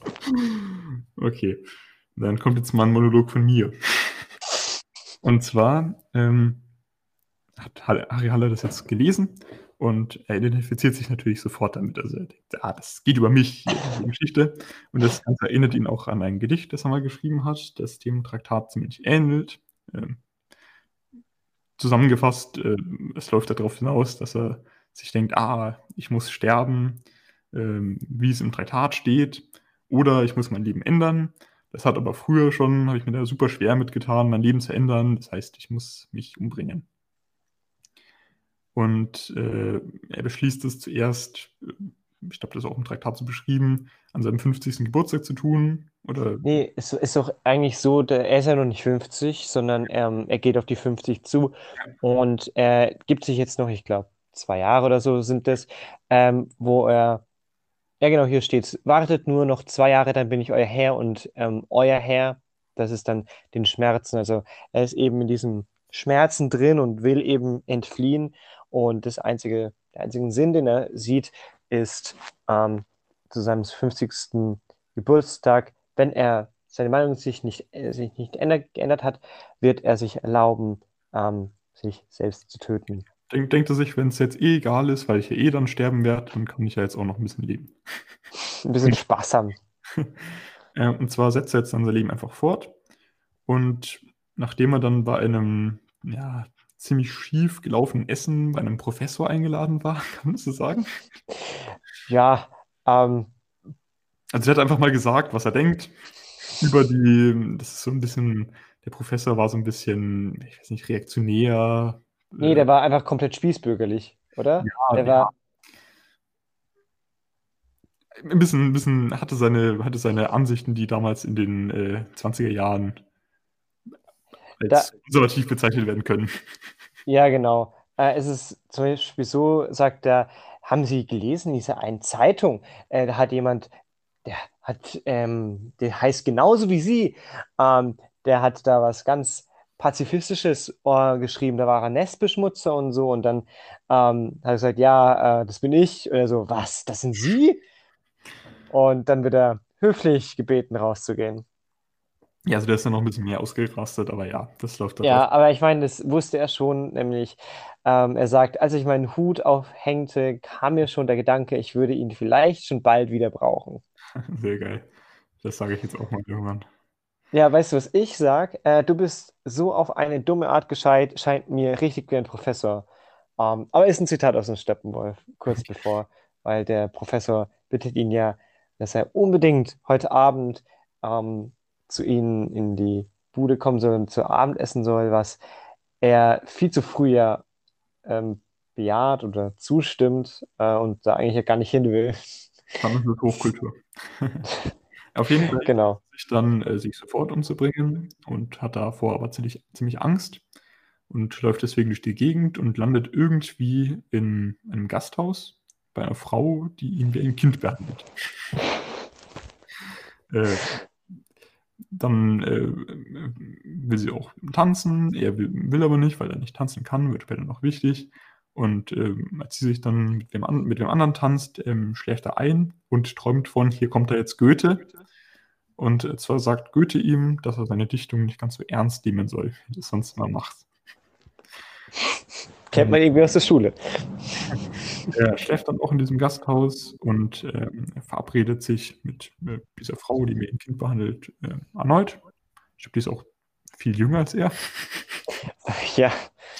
Okay, dann kommt jetzt mal ein Monolog von mir. Und zwar hat Harry Haller das jetzt gelesen und er identifiziert sich natürlich sofort damit. Also er denkt, das geht über mich, hier, die Geschichte. Und das Ganze erinnert ihn auch an ein Gedicht, das er mal geschrieben hat, das dem Traktat ziemlich ähnelt. Ähm, Zusammengefasst, es läuft darauf hinaus, dass er sich denkt, ich muss sterben, wie es im Traktat steht, oder ich muss mein Leben ändern. Das hat aber früher schon, habe ich mir da super schwer mitgetan, mein Leben zu ändern. Das heißt, ich muss mich umbringen. Und er beschließt es zuerst, ich glaube, das ist auch im Traktat so beschrieben, an seinem 50. Geburtstag zu tun. Oder Nee, es ist doch eigentlich so, er ist ja noch nicht 50, sondern er geht auf die 50 zu und er gibt sich jetzt noch, ich glaube, 2 Jahre oder so sind das, wo er, ja genau, hier steht's, wartet nur noch 2 Jahre, dann bin ich euer Herr und euer Herr, das ist dann den Schmerzen, also er ist eben in diesem Schmerzen drin und will eben entfliehen und der einzige Sinn, den er sieht, ist zu seinem 50. Geburtstag, wenn er seine Meinung sich nicht geändert hat, wird er sich erlauben, sich selbst zu töten. denkt er sich, wenn es jetzt eh egal ist, weil ich ja eh dann sterben werde, dann kann ich ja jetzt auch noch ein bisschen leben. Ein bisschen Spaß haben. Und zwar setzt er jetzt dann sein Leben einfach fort. Und nachdem er dann bei einem ja, ziemlich schief gelaufenen Essen bei einem Professor eingeladen war, kann man das so sagen? Ja, Also er hat einfach mal gesagt, was er denkt das ist so ein bisschen, der Professor war so ein bisschen, ich weiß nicht, reaktionär. nee, Äh, der war einfach komplett spießbürgerlich, oder? ja, Der ja, war, hatte seine Ansichten, die damals in den 20er Jahren da, als konservativ bezeichnet werden können. ja, genau. Es ist zum Beispiel so, sagt er, haben Sie gelesen, diese eine Zeitung? Da hat jemand, der heißt genauso wie Sie. Der hat da was ganz Pazifistisches geschrieben. Da war er Nestbeschmutzer und so. Und dann hat er gesagt, ja, das bin ich. Oder so, was, das sind Sie? Und dann wird er höflich gebeten, rauszugehen. Ja, also der ist dann noch ein bisschen mehr ausgerastet, aber ja, das läuft darauf. Ja, aber ich meine, das wusste er schon, nämlich er sagt, als ich meinen Hut aufhängte, kam mir schon der Gedanke, ich würde ihn vielleicht schon bald wieder brauchen. Sehr geil. Das sage ich jetzt auch mal irgendwann. Ja, weißt du, was ich sag? Du bist so auf eine dumme Art gescheit, scheint mir richtig wie ein Professor. Aber ist ein Zitat aus dem Steppenwolf, kurz bevor, weil der Professor bittet ihn ja, dass er unbedingt heute Abend zu ihnen in die Bude kommen soll und zu Abend essen soll, was er viel zu früh ja bejaht oder zustimmt und da eigentlich ja gar nicht hin will. Dann ist es Hochkultur. Auf jeden Fall Genau. sich dann, sich sofort umzubringen und hat davor aber ziemlich Angst und läuft deswegen durch die Gegend und landet irgendwie in einem Gasthaus bei einer Frau, die ihn wie ein Kind behandelt. Äh, Dann will sie auch tanzen, er will aber nicht, weil er nicht tanzen kann, wird später noch wichtig. Und als sie sich dann mit dem anderen tanzt, schläft er ein und träumt von, hier kommt da jetzt Goethe. Und zwar sagt Goethe ihm, dass er seine Dichtung nicht ganz so ernst nehmen soll, wie er das sonst immer macht. Kennt man irgendwie aus der Schule. Er schläft dann auch in diesem Gasthaus und er verabredet sich mit dieser Frau, die mir ein Kind behandelt, erneut. Ich glaube, die ist auch viel jünger als er. Ja,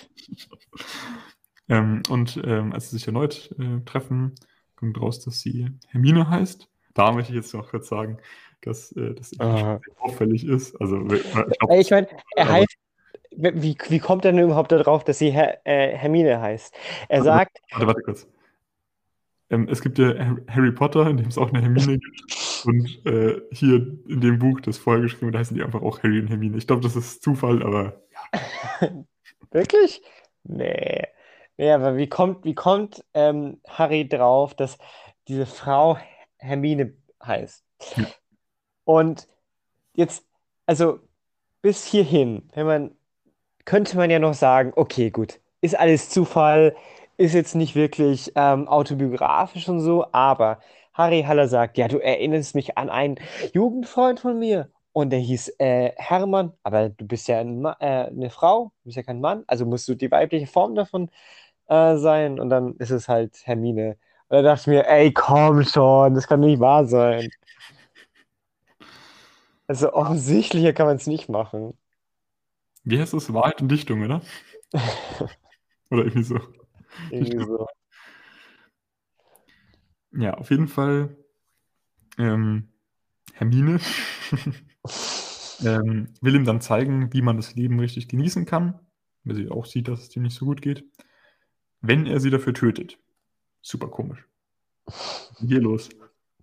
Als sie sich erneut kommt raus, dass sie Hermine heißt. Da möchte ich jetzt noch kurz sagen, dass das Aha. sehr auffällig ist. Also, ich glaube, Ich meine, wie kommt er denn überhaupt darauf, dass sie Hermine heißt? Er sagt, warte kurz. Es gibt ja Harry Potter, in dem es auch eine Hermine gibt. Und hier in dem Buch, das vorher geschrieben wird, heißen die einfach auch Harry und Hermine. Ich glaube, das ist Zufall, aber ja. wirklich? Nee. Nee, aber wie kommt Harry drauf, dass diese Frau Hermine heißt? Ja. Und jetzt, also bis hierhin, könnte man ja noch sagen, okay, gut, ist alles Zufall, ist jetzt nicht wirklich autobiografisch und so, aber Harry Haller sagt, ja, du erinnerst mich an einen Jugendfreund von mir und der hieß Hermann, aber du bist ja eine Frau, du bist ja kein Mann, also musst du die weibliche Form davon sein und dann ist es halt Hermine. Und da dachte ich mir, ey, komm schon, das kann nicht wahr sein. Also offensichtlicher kann man es nicht machen. Wie heißt das? Wahrheit und Dichtung, oder? Oder irgendwie so. Ich Irgendwie so. Ja, auf jeden Fall Hermine will ihm dann zeigen, wie man das Leben richtig genießen kann, weil sie auch sieht, dass es ihm nicht so gut geht, wenn er sie dafür tötet. Super komisch. Was ist denn hier los?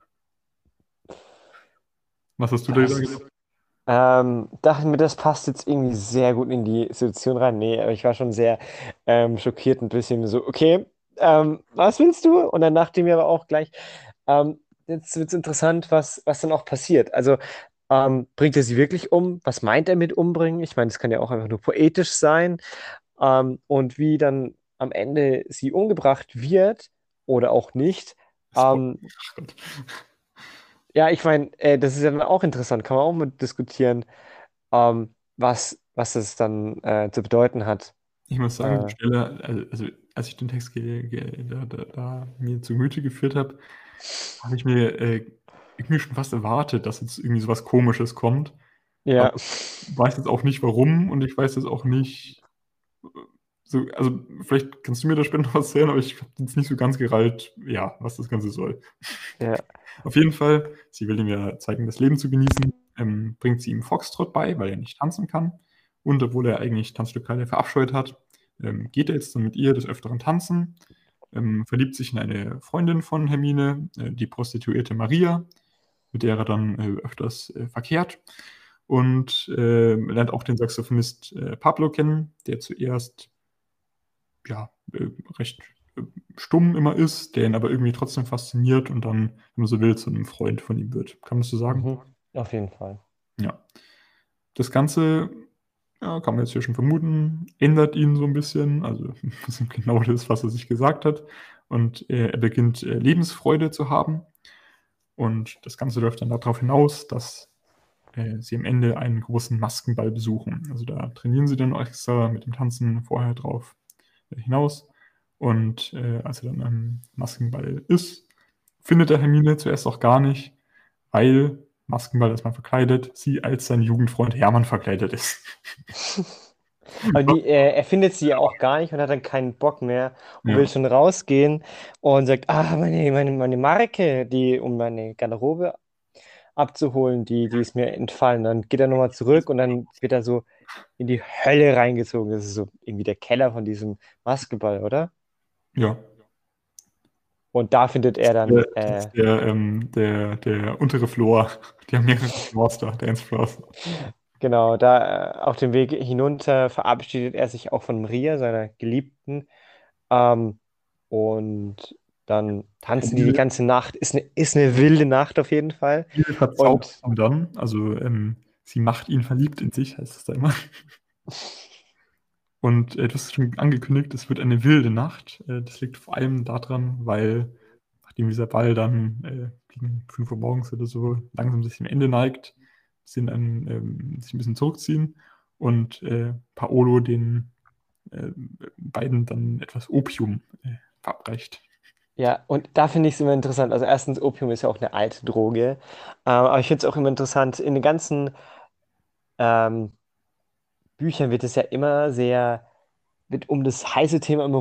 Was hast du da Das gesagt? dachte mir, das passt jetzt irgendwie sehr gut in die Situation rein. Nee, aber ich war schon sehr schockiert, ein bisschen so, okay, was willst du? Und dann dachte ich mir aber auch gleich, jetzt wird es interessant, was dann auch passiert. Also bringt er sie wirklich um? Was meint er mit umbringen? Ich meine, es kann ja auch einfach nur poetisch sein. Und wie dann am Ende sie umgebracht wird oder auch nicht. Ähm, Ach Gott. ja, ich meine, das ist ja dann auch interessant, kann man auch mit diskutieren, was es dann zu bedeuten hat. Ich muss sagen, die Äh, Stelle, also als ich den Text da mir zu Gemüte geführt habe ich mir irgendwie schon fast erwartet, dass jetzt irgendwie so was Komisches kommt. Aber ja, ich weiß jetzt auch nicht warum und ich weiß jetzt auch nicht, so, also vielleicht kannst du mir da später noch was erzählen, aber ich habe jetzt nicht so ganz gerallt, ja, was das Ganze soll. ja. Auf jeden Fall, sie will ihm ja zeigen, das Leben zu genießen, bringt sie ihm Foxtrot bei, weil er nicht tanzen kann. Und obwohl er eigentlich Tanzlokale verabscheut hat, geht er jetzt dann mit ihr des Öfteren tanzen, verliebt sich in eine Freundin von Hermine, die Prostituierte Maria, mit der er dann öfters verkehrt. Und lernt auch den Saxophonist Pablo kennen, der zuerst ja, recht stumm immer ist, der ihn aber irgendwie trotzdem fasziniert und dann, wenn man so will, zu einem Freund von ihm wird. Kann man das so sagen? Mhm. Auf jeden Fall. Ja. Das Ganze, ja, kann man jetzt hier schon vermuten, ändert ihn so ein bisschen. Also, das ist genau das, was er sich gesagt hat. Und er beginnt Lebensfreude zu haben. Und das Ganze läuft dann darauf hinaus, dass sie am Ende einen großen Maskenball besuchen. Also da trainieren sie dann extra mit dem Tanzen vorher drauf hinaus. Und als er dann am Maskenball ist, findet er Hermine zuerst auch gar nicht, weil Maskenball ist man verkleidet, sie als sein Jugendfreund Hermann verkleidet ist. Aber er findet sie ja auch gar nicht und hat dann keinen Bock mehr und will Ja. schon rausgehen und sagt, meine Marke, die um meine Garderobe abzuholen, die ist mir entfallen. Dann geht er nochmal zurück und dann wird er so in die Hölle reingezogen. Das ist so irgendwie der Keller von diesem Basketball, oder? Ja, Und da findet er dann, das ist der untere Floor. Die haben mehrere Floors da, Dance Floors. genau, da auf dem Weg hinunter verabschiedet er sich auch von Maria, seiner Geliebten. Ähm, und dann tanzen die Viele, ganze Nacht. Ist eine wilde Nacht auf jeden Fall. viele verzaubert Und ihn dann. Also sie macht ihn verliebt in sich, heißt es da immer. Und du hast es schon angekündigt, es wird eine wilde Nacht. Das liegt vor allem daran, weil nachdem dieser Ball dann gegen 5 Uhr morgens oder so langsam sich dem Ende neigt, sie dann sich ein bisschen zurückziehen und Paolo den beiden dann etwas Opium verabreicht. ja, und da finde ich es immer interessant. Also erstens, Opium ist ja auch eine alte Droge. Aber ich finde es auch immer interessant, in den ganzen ähm, Büchern wird es ja immer wird um das heiße Thema immer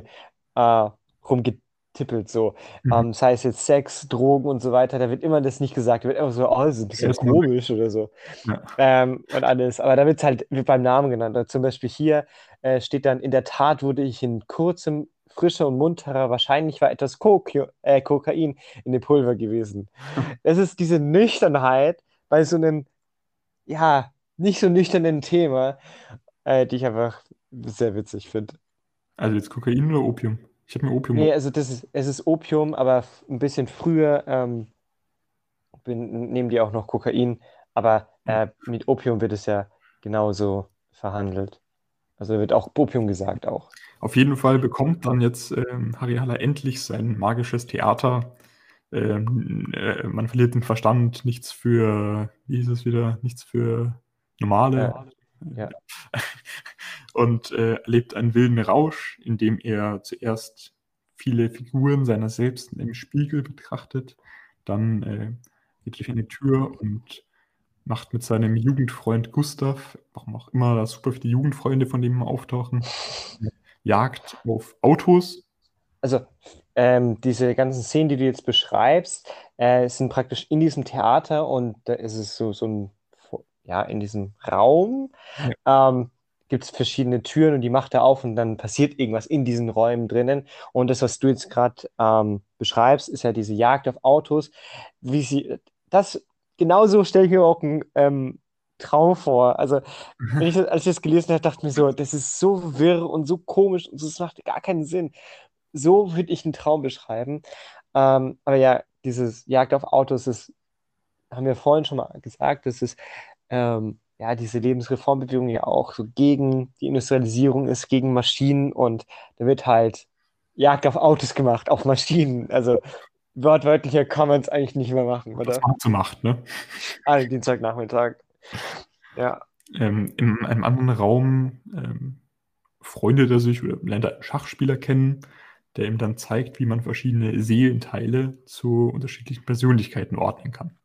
rumgetippelt, so. Mhm. Sei es jetzt Sex, Drogen und so weiter, da wird immer das nicht gesagt. Da wird einfach so, oh, das ist ein Ja, bisschen ist immer weg. komisch oder so. Ja. Und alles. Aber da wird beim Namen genannt. Also zum Beispiel hier steht dann, in der Tat wurde ich in kurzem frischer und munterer, wahrscheinlich war etwas Kokain in dem Pulver gewesen. Es ist diese Nüchternheit bei so einem, ja, nicht so nüchternen Thema, die ich einfach sehr witzig finde. Also jetzt Kokain oder Opium? Ich habe mir Opium. Nee, also es ist Opium, aber ein bisschen früher nehmen die auch noch Kokain, aber mit Opium wird es ja genauso verhandelt. Also wird auch Opium gesagt auch. Auf jeden Fall bekommt dann jetzt Harry endlich sein magisches Theater. Man verliert den Verstand, nichts für, wie hieß es wieder, nichts für Äh, normale. ja. Und erlebt einen wilden Rausch, in dem er zuerst viele Figuren seiner selbst im Spiegel betrachtet, dann geht durch eine Tür und macht mit seinem Jugendfreund Gustav, warum auch immer da super viele Jugendfreunde von dem auftauchen, Jagd auf Autos. Also diese ganzen Szenen, die du jetzt beschreibst, sind praktisch in diesem Theater und da ist es so ein, ja, in diesem Raum Ja, gibt es verschiedene Türen und die macht er auf und dann passiert irgendwas in diesen Räumen drinnen. Und das, was du jetzt gerade beschreibst, ist ja diese Jagd auf Autos. Wie sie, das, genauso stelle ich mir auch einen Traum vor. Also, als ich das gelesen habe, dachte ich mir so, das ist so wirr und so komisch und das macht gar keinen Sinn. So würde ich einen Traum beschreiben. Aber ja, dieses Jagd auf Autos, das haben wir vorhin schon mal gesagt, das ist ja diese Lebensreformbewegung ja auch so gegen die Industrialisierung ist, gegen Maschinen und da wird halt Jagd auf Autos gemacht, auf Maschinen. Also wortwörtlicher kann man es eigentlich nicht mehr machen, was oder? man so macht, ne? Alle Dienstagnachmittag. Ja. In einem anderen Raum freundet er sich oder lernt er einen Schachspieler kennen, der ihm dann zeigt, wie man verschiedene Seelenteile zu unterschiedlichen Persönlichkeiten ordnen kann.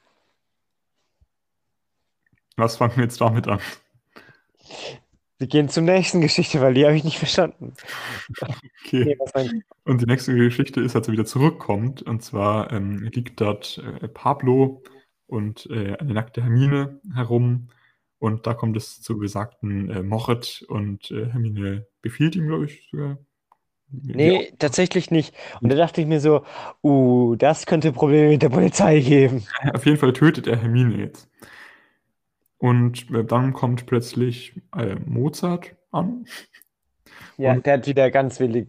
Was fangen wir jetzt damit an? Wir gehen zur nächsten Geschichte, weil die habe ich nicht verstanden. Nee, Okay. was meinst du? Und die nächste Geschichte ist, als er wieder zurückkommt. Und zwar liegt dort Pablo und eine nackte Hermine herum. Und da kommt es zu besagten Mord und Hermine befiehlt ihm, glaube ich, sogar. Wie auch. Nee, tatsächlich nicht. Und da dachte ich mir so, das könnte Probleme mit der Polizei geben. Auf jeden Fall tötet er Hermine jetzt. Und dann kommt plötzlich Mozart an. Ja, Und der hat wieder ganz willig,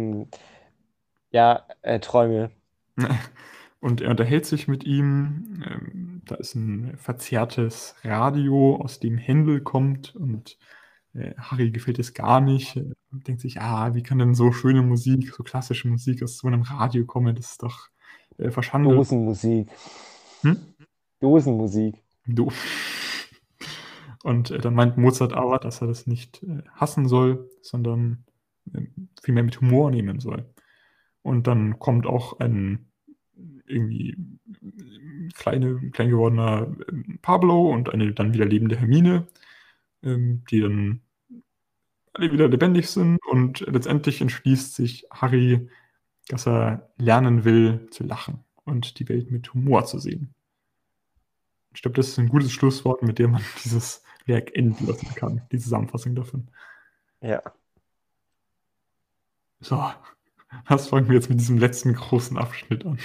ja, Träume. Und er unterhält sich mit ihm. Da ist ein verzerrtes Radio, aus dem Händel kommt. Und Harry gefällt es gar nicht. Er denkt sich, wie kann denn so schöne Musik, so klassische Musik aus so einem Radio kommen? Das ist doch verschandelt. Dosenmusik. Hm? Dosenmusik. Du. Und dann meint Mozart aber, dass er das nicht hassen soll, sondern vielmehr mit Humor nehmen soll. Und dann kommt auch ein irgendwie klein gewordener Pablo und eine dann wieder lebende Hermine, die dann alle wieder lebendig sind und letztendlich entschließt sich Harry, dass er lernen will zu lachen und die Welt mit Humor zu sehen. Ich glaube, das ist ein gutes Schlusswort, mit dem man dieses Werk enden lassen kann, die Zusammenfassung davon. Ja. So, was fangen wir jetzt mit diesem letzten großen Abschnitt an?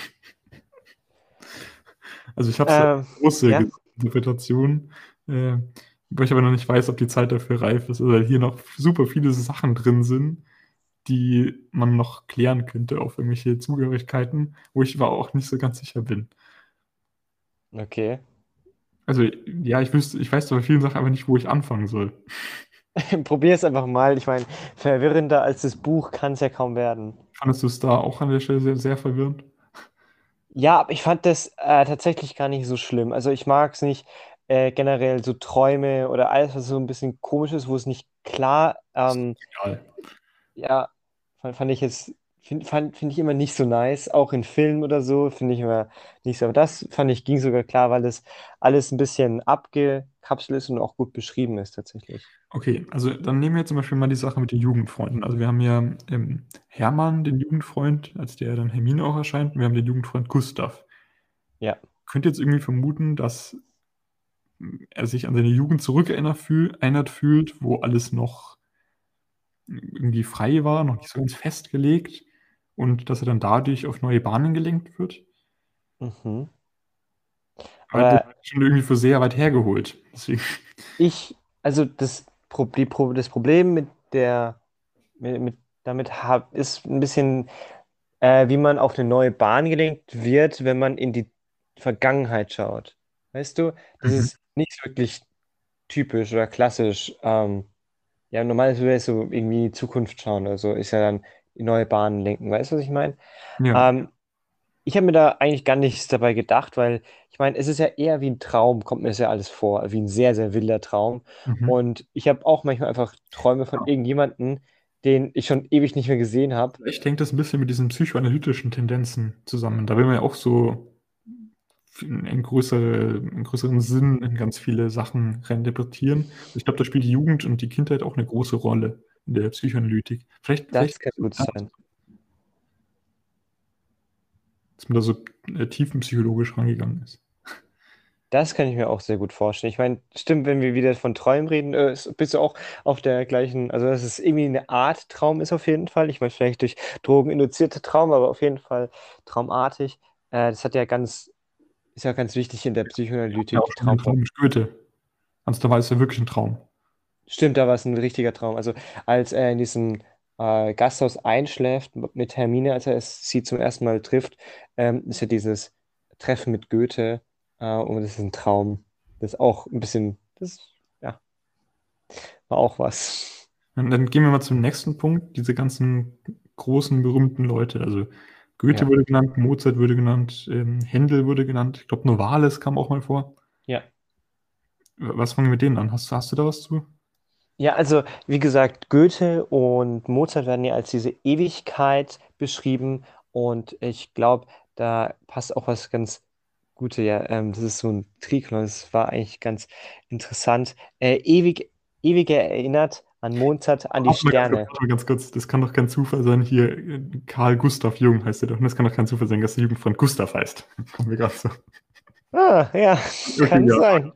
Also ich habe so Ähm, eine große ja, Interpretation, äh, wo ich aber noch nicht weiß, ob die Zeit dafür reif ist, oder hier noch super viele Sachen drin sind, die man noch klären könnte auf irgendwelche Zugehörigkeiten, wo ich aber auch nicht so ganz sicher bin. okay. Also ja, ich weiß bei vielen Sachen aber nicht, wo ich anfangen soll. Probier es einfach mal. Ich meine, verwirrender als das Buch kann es ja kaum werden. Fandest du es da auch an der Stelle sehr, sehr verwirrend? Ja, aber ich fand das tatsächlich gar nicht so schlimm. Also ich mag es nicht generell so Träume oder alles, was so ein bisschen komisch ist, wo es nicht klar, Egal. ja, fand ich jetzt, find ich immer nicht so nice. Auch in Filmen oder so finde ich immer nicht so. Aber das fand ich ging sogar klar, weil das alles ein bisschen abgekapselt ist und auch gut beschrieben ist tatsächlich. Okay, also dann nehmen wir zum Beispiel mal die Sache mit den Jugendfreunden. Also wir haben ja Hermann, den Jugendfreund, als der dann Hermine auch erscheint, und wir haben den Jugendfreund Gustav. Ja. Könnt ihr jetzt irgendwie vermuten, dass er sich an seine Jugend erinnert fühlt, wo alles noch irgendwie frei war, noch nicht so ganz festgelegt und dass er dann dadurch auf neue Bahnen gelenkt wird? Mhm. Aber das Aber ist schon irgendwie für sehr weit hergeholt. Deswegen, also das Problem mit damit ist ein bisschen, wie man auf eine neue Bahn gelenkt wird, wenn man in die Vergangenheit schaut. Weißt du, das mhm. ist nicht wirklich typisch oder klassisch. Ja, normalerweise wäre es so irgendwie in die Zukunft schauen oder so, ist ja dann die neue Bahn lenken. Weißt du, was ich meine? Ja. Ähm, Ich habe mir da eigentlich gar nichts dabei gedacht, weil ich meine, es ist ja eher wie ein Traum, kommt mir das ja alles vor, wie ein sehr, sehr wilder Traum. Mhm. Und ich habe auch manchmal einfach Träume von irgendjemandem, den ich schon ewig nicht mehr gesehen habe. Vielleicht hängt das ein bisschen mit diesen psychoanalytischen Tendenzen zusammen. Da will man ja auch so einen größeren Sinn in ganz viele Sachen reininterpretieren. Ich glaube, da spielt die Jugend und die Kindheit auch eine große Rolle in der Psychoanalytik. Vielleicht, Das kann gut sein. dass man da so tiefenpsychologisch rangegangen ist. Das kann ich mir auch sehr gut vorstellen. Ich meine, stimmt, wenn wir wieder von Träumen reden, bist du auch auf der gleichen, also dass es irgendwie eine Art Traum ist auf jeden Fall. Ich meine, vielleicht durch Drogen induzierte Traum, aber auf jeden Fall traumartig. Das ist ja ganz wichtig in der Ja, Psychoanalytik, auch die schon den Traumform. Traum mit Goethe. Hans, da war es ja wirklich ein Traum. Stimmt, da war es ein richtiger Traum. Also als er in diesem Gasthaus einschläft mit Hermine, als er sie zum ersten Mal trifft, ist ja dieses Treffen mit Goethe und das ist ein Traum. Das ist auch ein bisschen, das ja, war auch was. Und dann gehen wir mal zum nächsten Punkt, diese ganzen großen, berühmten Leute. Also Goethe Ja, wurde genannt, Mozart wurde genannt, Händel wurde genannt, ich glaube Novalis kam auch mal vor. ja. Was fangen wir mit denen an? Hast du da was zu? Ja, also wie gesagt, Goethe und Mozart werden ja als diese Ewigkeit beschrieben und ich glaube, da passt auch was ganz Gutes. Ja, das ist so ein Trikolor, das war eigentlich ganz interessant. Ewig erinnert an Mozart, an die Sterne. Warte mal ganz kurz. Das kann doch kein Zufall sein. Hier, Karl Gustav Jung heißt er doch. Und das kann doch kein Zufall sein, dass der Jugendfreund Gustav heißt. Kommt mir gerade so. Ah, ja, Okay, kann ja. sein.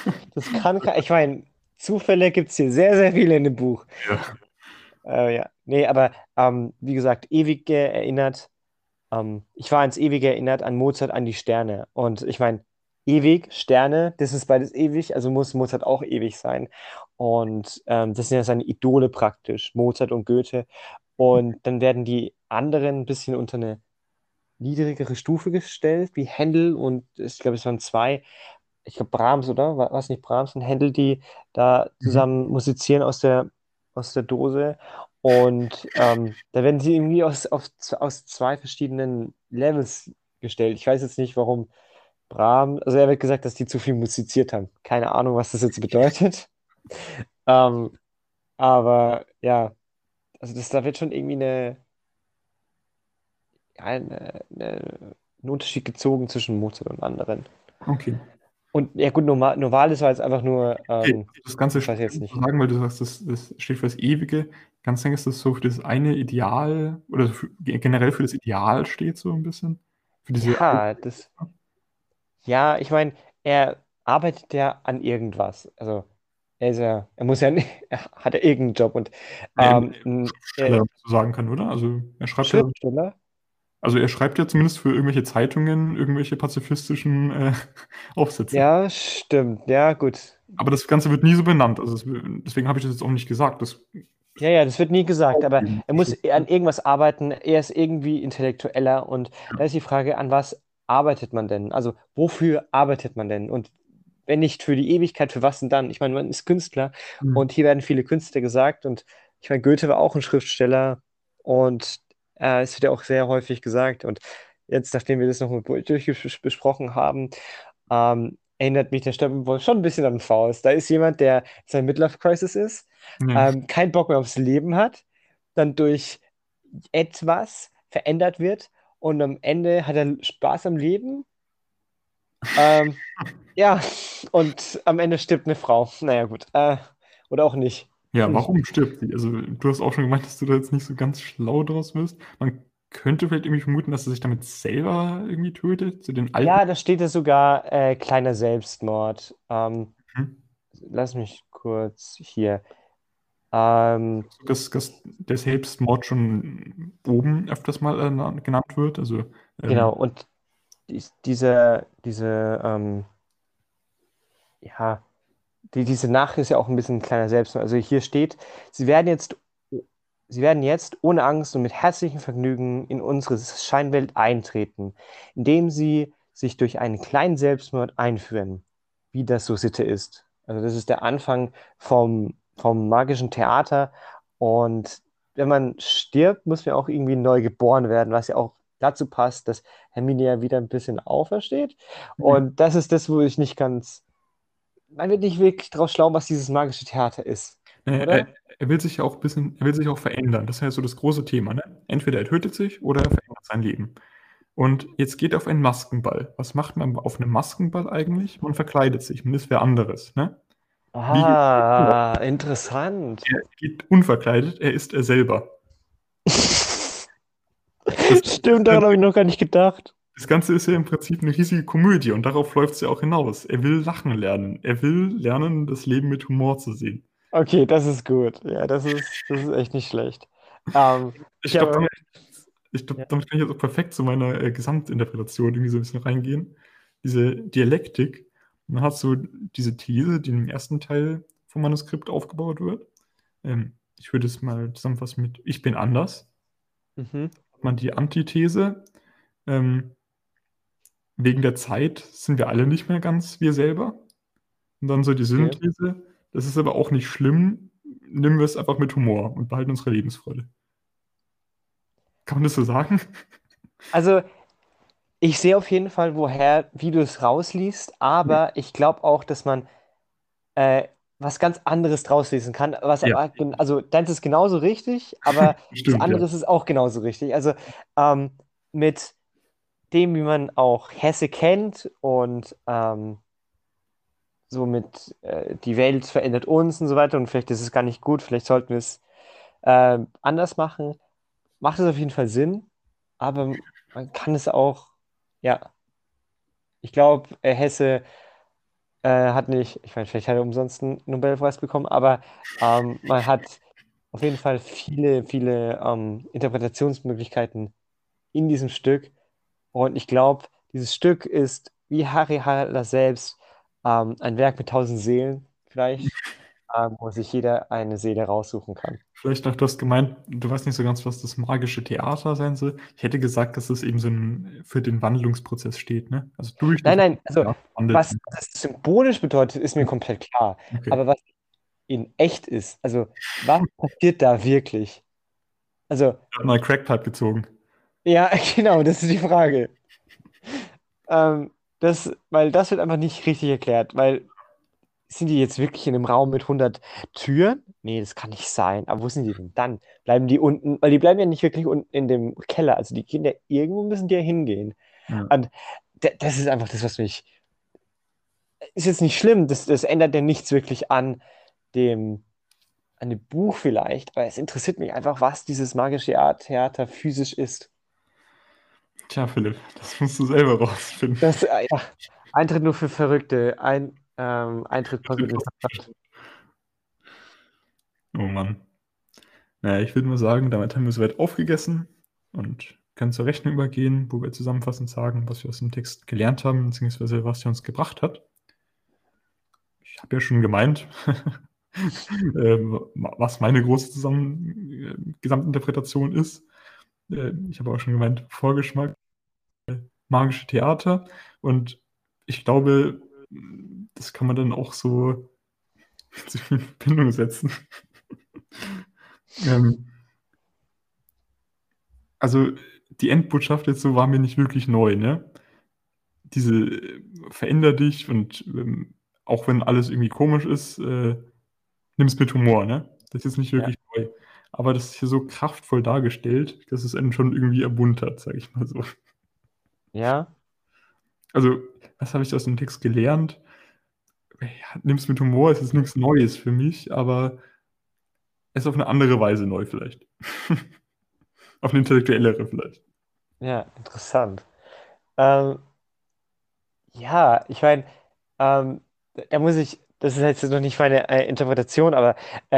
Ich meine, Zufälle gibt es hier sehr, sehr viele in dem Buch. Ja. Ja, nee, aber wie gesagt, ewig erinnert. Ich war ans Ewige erinnert, an Mozart, an die Sterne. Und ich meine, ewig, Sterne, das ist beides ewig, also muss Mozart auch ewig sein. Und das sind ja seine Idole praktisch, Mozart und Goethe. Und dann werden die anderen ein bisschen unter eine niedrigere Stufe gestellt, wie Händel und ich glaube, es waren zwei, ich glaube Brahms, oder? War es nicht Brahms und Händel, die da Mhm. zusammen musizieren aus der Dose? Und da werden sie irgendwie aus zwei verschiedenen Levels gestellt. Ich weiß jetzt nicht, warum Brahms, also er wird gesagt, dass die zu viel musiziert haben. Keine Ahnung, was das jetzt bedeutet. Ähm, aber ja, also da wird schon irgendwie ein Unterschied gezogen zwischen Mozart und anderen. Okay. Und ja gut, Novalis war jetzt einfach nur, Okay. Das Ganze das weiß ich jetzt nicht. sagen, weil du sagst, das steht für das Ewige. Ganz denkst du, das so für das eine Ideal oder generell für das Ideal steht so ein bisschen? Für diese. Ja, ja, ich meine, er arbeitet der an irgendwas? Also er muss ja, er hat ja irgendeinen Job und ein Schriftsteller, wenn man so sagen kann, oder? Schriftsteller? Also er schreibt ja zumindest für irgendwelche Zeitungen irgendwelche pazifistischen Aufsätze. Ja, stimmt. Ja, gut. Aber das Ganze wird nie so benannt. Also deswegen habe ich das jetzt auch nicht gesagt. Das Ja, ja, das wird nie gesagt, aber aufgeben. er muss an irgendwas arbeiten. Er ist irgendwie intellektueller und da ist die Frage, an was arbeitet man denn? Also wofür arbeitet man denn? Und wenn nicht für die Ewigkeit, für was denn dann? Ich meine, man ist Künstler Hm. und hier werden viele Künstler gesagt und ich meine, Goethe war auch ein Schriftsteller und es wird ja auch sehr häufig gesagt und jetzt, nachdem wir das noch mal durchbesprochen haben, erinnert mich der Steppenwolf schon ein bisschen an Faust. Da ist jemand, der in seiner Midlife-Crisis ist, Ja. keinen Bock mehr aufs Leben hat, dann durch etwas verändert wird und am Ende hat er Spaß am Leben. Ähm, ja, und am Ende stirbt eine Frau. Naja, gut. Oder auch nicht. Ja, Hm. warum stirbt sie? Also, du hast auch schon gemeint, dass du da jetzt nicht so ganz schlau draus wirst. Man könnte vielleicht irgendwie vermuten, dass er sich damit selber irgendwie tötet, zu den alten. Ja, da steht es sogar kleiner Selbstmord. Hm? Lass mich kurz hier. Ähm, Dass der Selbstmord schon oben öfters mal genannt wird. Also, genau, und diese ja, diese Nachricht ist ja auch ein bisschen ein kleiner Selbstmord. Also hier steht, Sie werden jetzt, Sie werden jetzt ohne Angst und mit herzlichem Vergnügen in unsere Scheinwelt eintreten, indem Sie sich durch einen kleinen Selbstmord einführen, wie das so Sitte ist. Also das ist der Anfang vom magischen Theater. Und wenn man stirbt, muss man auch irgendwie neu geboren werden, was ja auch dazu passt, dass Hermine ja wieder ein bisschen aufersteht. Und das ist das, wo ich nicht ganz man wird nicht wirklich draus schlau, was dieses magische Theater ist, er, oder? er will sich ja auch ein bisschen, er will sich auch verändern. Das ist ja so das große Thema, ne? Entweder er tötet sich oder er verändert sein Leben. Und jetzt geht er auf einen Maskenball. Was macht man auf einem Maskenball eigentlich? Man verkleidet sich, man ist wer anderes, ne? Wie geht er jetzt vor? Ah, interessant. Er geht unverkleidet, er ist er selber. Das, Stimmt, daran habe ich noch gar nicht gedacht. das Ganze ist ja im Prinzip eine riesige Komödie und darauf läuft es ja auch hinaus. Er will lachen lernen. Er will lernen, das Leben mit Humor zu sehen. Okay, das ist gut. Ja, das ist echt nicht schlecht. Ähm, Ich ich glaube, habe, glaub, ja. damit kann ich jetzt auch perfekt zu meiner Gesamtinterpretation irgendwie so ein bisschen reingehen. Diese Dialektik. Man hat so diese These, die im ersten Teil vom Manuskript aufgebaut wird. Ich würde es mal zusammenfassen mit Ich bin anders. Mhm, Hat man die Antithese. Ähm, Wegen der Zeit sind wir alle nicht mehr ganz wir selber. Und dann so die okay. Synthese. Das ist aber auch nicht schlimm. Nehmen wir es einfach mit Humor und behalten unsere Lebensfreude. Kann man das so sagen? Also, ich sehe auf jeden Fall, wie du es rausliest, aber ich glaube auch, dass man äh, was ganz anderes draus lesen kann. Ja, Also deins ist genauso richtig, aber das stimmt, ja. andere ist auch genauso richtig. Also ähm, mit dem, wie man auch Hesse kennt und so mit die Welt verändert uns und so weiter und vielleicht ist es gar nicht gut, vielleicht sollten wir es anders machen, macht es auf jeden Fall Sinn, aber man kann es auch, ja, ich glaube, Hesse hat nicht, ich meine, vielleicht hat er umsonst einen Nobelpreis bekommen, aber man hat auf jeden Fall viele, viele Interpretationsmöglichkeiten in diesem Stück. Und ich glaube, dieses Stück ist wie Harry Haller selbst ein Werk mit 1000 Seelen, vielleicht, wo sich jeder eine Seele raussuchen kann. Vielleicht noch, du hast gemeint, du weißt nicht so ganz, was das magische Theater sein soll. Ich hätte gesagt, dass es eben so für den Wandlungsprozess steht, ne? Also durch das Nein, nein, also Theater wandelt was man. das symbolisch bedeutet, ist mir komplett klar. Okay. Aber was in echt ist, also was passiert da wirklich? Also, Er hat mal Crackpipe gezogen. ja, genau, das ist die Frage. Weil das wird einfach nicht richtig erklärt, weil sind die jetzt wirklich in einem Raum mit 100 Türen? Nee, das kann nicht sein. Aber wo sind die denn dann? Bleiben die unten? Weil die bleiben ja nicht wirklich unten in dem Keller. Also die gehen ja irgendwo müssen die ja hingehen. Ja. Und das ist einfach das, was mich. Ist jetzt nicht schlimm, das ändert ja nichts wirklich dem, an dem Buch vielleicht, aber es interessiert mich einfach, was dieses magische Theater physisch ist. Tja, Philipp, das musst du selber rausfinden. Ja, Eintritt nur für Verrückte. Eintritt Das wird kostet in fast nicht Deutschland. verstanden. Oh Mann. Naja, ich würde mal sagen, damit haben wir soweit aufgegessen und können zur Rechnung übergehen, wo wir zusammenfassend sagen, was wir aus dem Text gelernt haben, beziehungsweise was er uns gebracht hat. Ich habe ja schon gemeint, was meine große Gesamtinterpretation ist. Ich habe auch schon gemeint, Vorgeschmack, magische Theater. Und ich glaube, das kann man dann auch so in Verbindung setzen. Ähm, also die Endbotschaft jetzt so war mir nicht wirklich neu, ne? Diese veränder dich und auch wenn alles irgendwie komisch ist, nimm es mit Humor, ne? Das ist nicht Ja. wirklich neu. Aber das ist hier so kraftvoll dargestellt, dass es einen schon irgendwie ermuntert, sage ich mal so. Ja. Also, was habe ich aus dem Text gelernt? Ja, nimm es mit Humor, es ist nichts Neues für mich, aber es ist auf eine andere Weise neu vielleicht. Auf eine intellektuellere vielleicht. Ja, interessant. Ähm, ja, ich meine, ähm, da muss ich, das ist jetzt noch nicht meine Interpretation, aber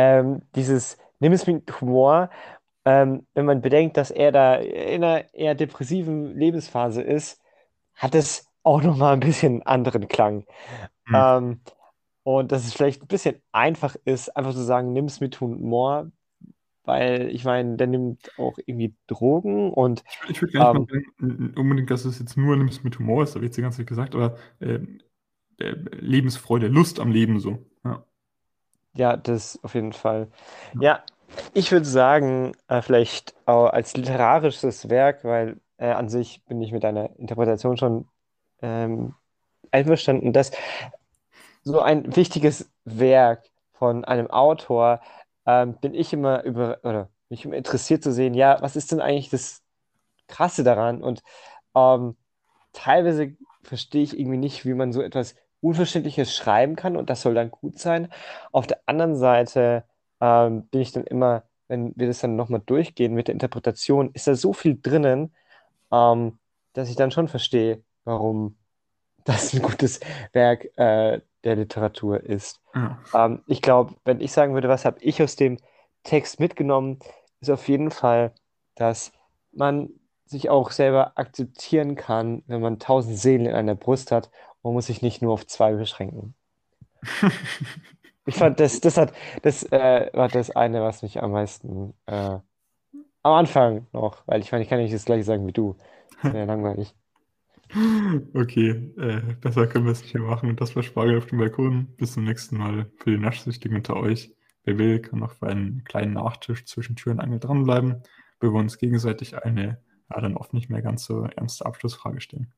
nimm es mit Humor, wenn man bedenkt, dass er da in einer eher depressiven Lebensphase ist, hat es auch nochmal ein bisschen anderen Klang. Hm. Ähm, und dass es vielleicht ein bisschen einfach ist, einfach zu sagen, nimm es mit Humor, weil ich meine, der nimmt auch irgendwie Drogen und Ich würde gar nicht mal ähm, sagen, unbedingt, dass es jetzt nur nimm's mit Humor ist, habe ich jetzt die ganze Zeit gesagt, aber Lebensfreude, Lust am Leben so. Ja. ja, das auf jeden Fall. Ja. Ja, ich würde sagen, vielleicht auch als literarisches Werk, weil an sich bin ich mit deiner Interpretation schon ähm, einverstanden, dass so ein wichtiges Werk von einem Autor bin ich immer oder bin ich immer interessiert zu sehen, ja, was ist denn eigentlich das Krasse daran? Und ähm, teilweise verstehe ich irgendwie nicht, wie man so etwas Unverständliches schreiben kann und das soll dann gut sein. Auf der anderen Seite bin ich dann immer, wenn wir das dann nochmal durchgehen mit der Interpretation, ist da so viel drinnen, ähm, dass ich dann schon verstehe, warum das ein gutes Werk der Literatur ist. Ja. Ich glaube, wenn ich sagen würde, was habe ich aus dem Text mitgenommen, ist auf jeden Fall, dass man sich auch selber akzeptieren kann, wenn man 1000 Seelen in einer Brust hat. Man muss sich nicht nur auf zwei beschränken. Ich fand, war das eine, was mich am meisten am Anfang noch, weil ich meine, ich kann nicht das gleiche sagen wie du. Das wäre langweilig. Okay, besser können wir es nicht mehr machen. Und das war Spargel auf dem Balkon. Bis zum nächsten Mal für die Naschsüchtigen unter euch. Wer will, kann noch für einen kleinen Nachtisch zwischen Tür und Angel dranbleiben, bevor wir uns gegenseitig eine, ja, dann oft nicht mehr ganz so ernste Abschlussfrage stellen.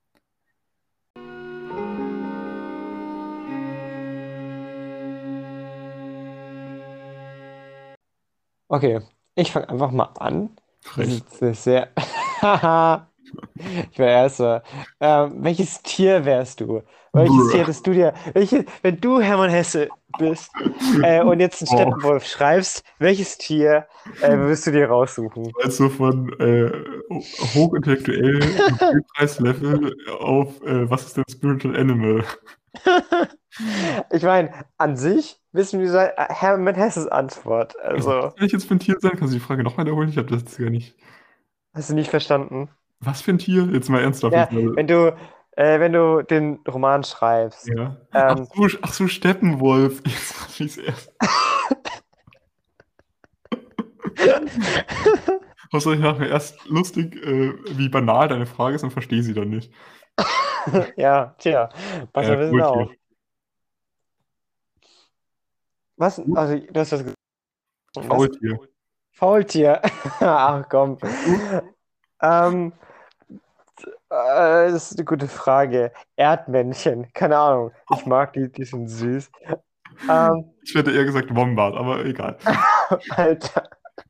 Okay, ich fange einfach mal an. Das Frech. ist sehr. Haha, ich war Erster. Welches Tier wärst du? Welches Tier Brr. hättest du dir? Wenn du Hermann Hesse bist und jetzt einen Oh, Steppenwolf schreibst, welches Tier würdest du dir raussuchen? jetzt so von hochintellektuell Nobelpreis-Level auf was ist denn Spiritual Animal? Ich meine, an sich wissen wir Hermann Hesses Antwort. Also, was Also, kann ich jetzt für ein Tier sein? Kannst du die Frage nochmal wiederholen? Ich habe das jetzt gar nicht. hast du nicht verstanden? Was für ein Tier? Jetzt mal ernsthaft. Ja, Jetzt mal. wenn du den Roman schreibst. Ja. Ähm, Ach so, Steppenwolf. Jetzt hab ich's erst. Außer ich mache mir erst lustig, wie banal deine Frage ist und verstehe sie dann nicht. ja, tja, pass mal ein bisschen Faultier. auf. Was? Also, du hast was gesagt. Was? Faultier. Faultier. Ach komm. Du? Ähm, das ist eine gute Frage. Erdmännchen. Keine Ahnung. Ich mag die, die sind süß. Ähm, Ich hätte eher gesagt Wombat, aber egal. Alter.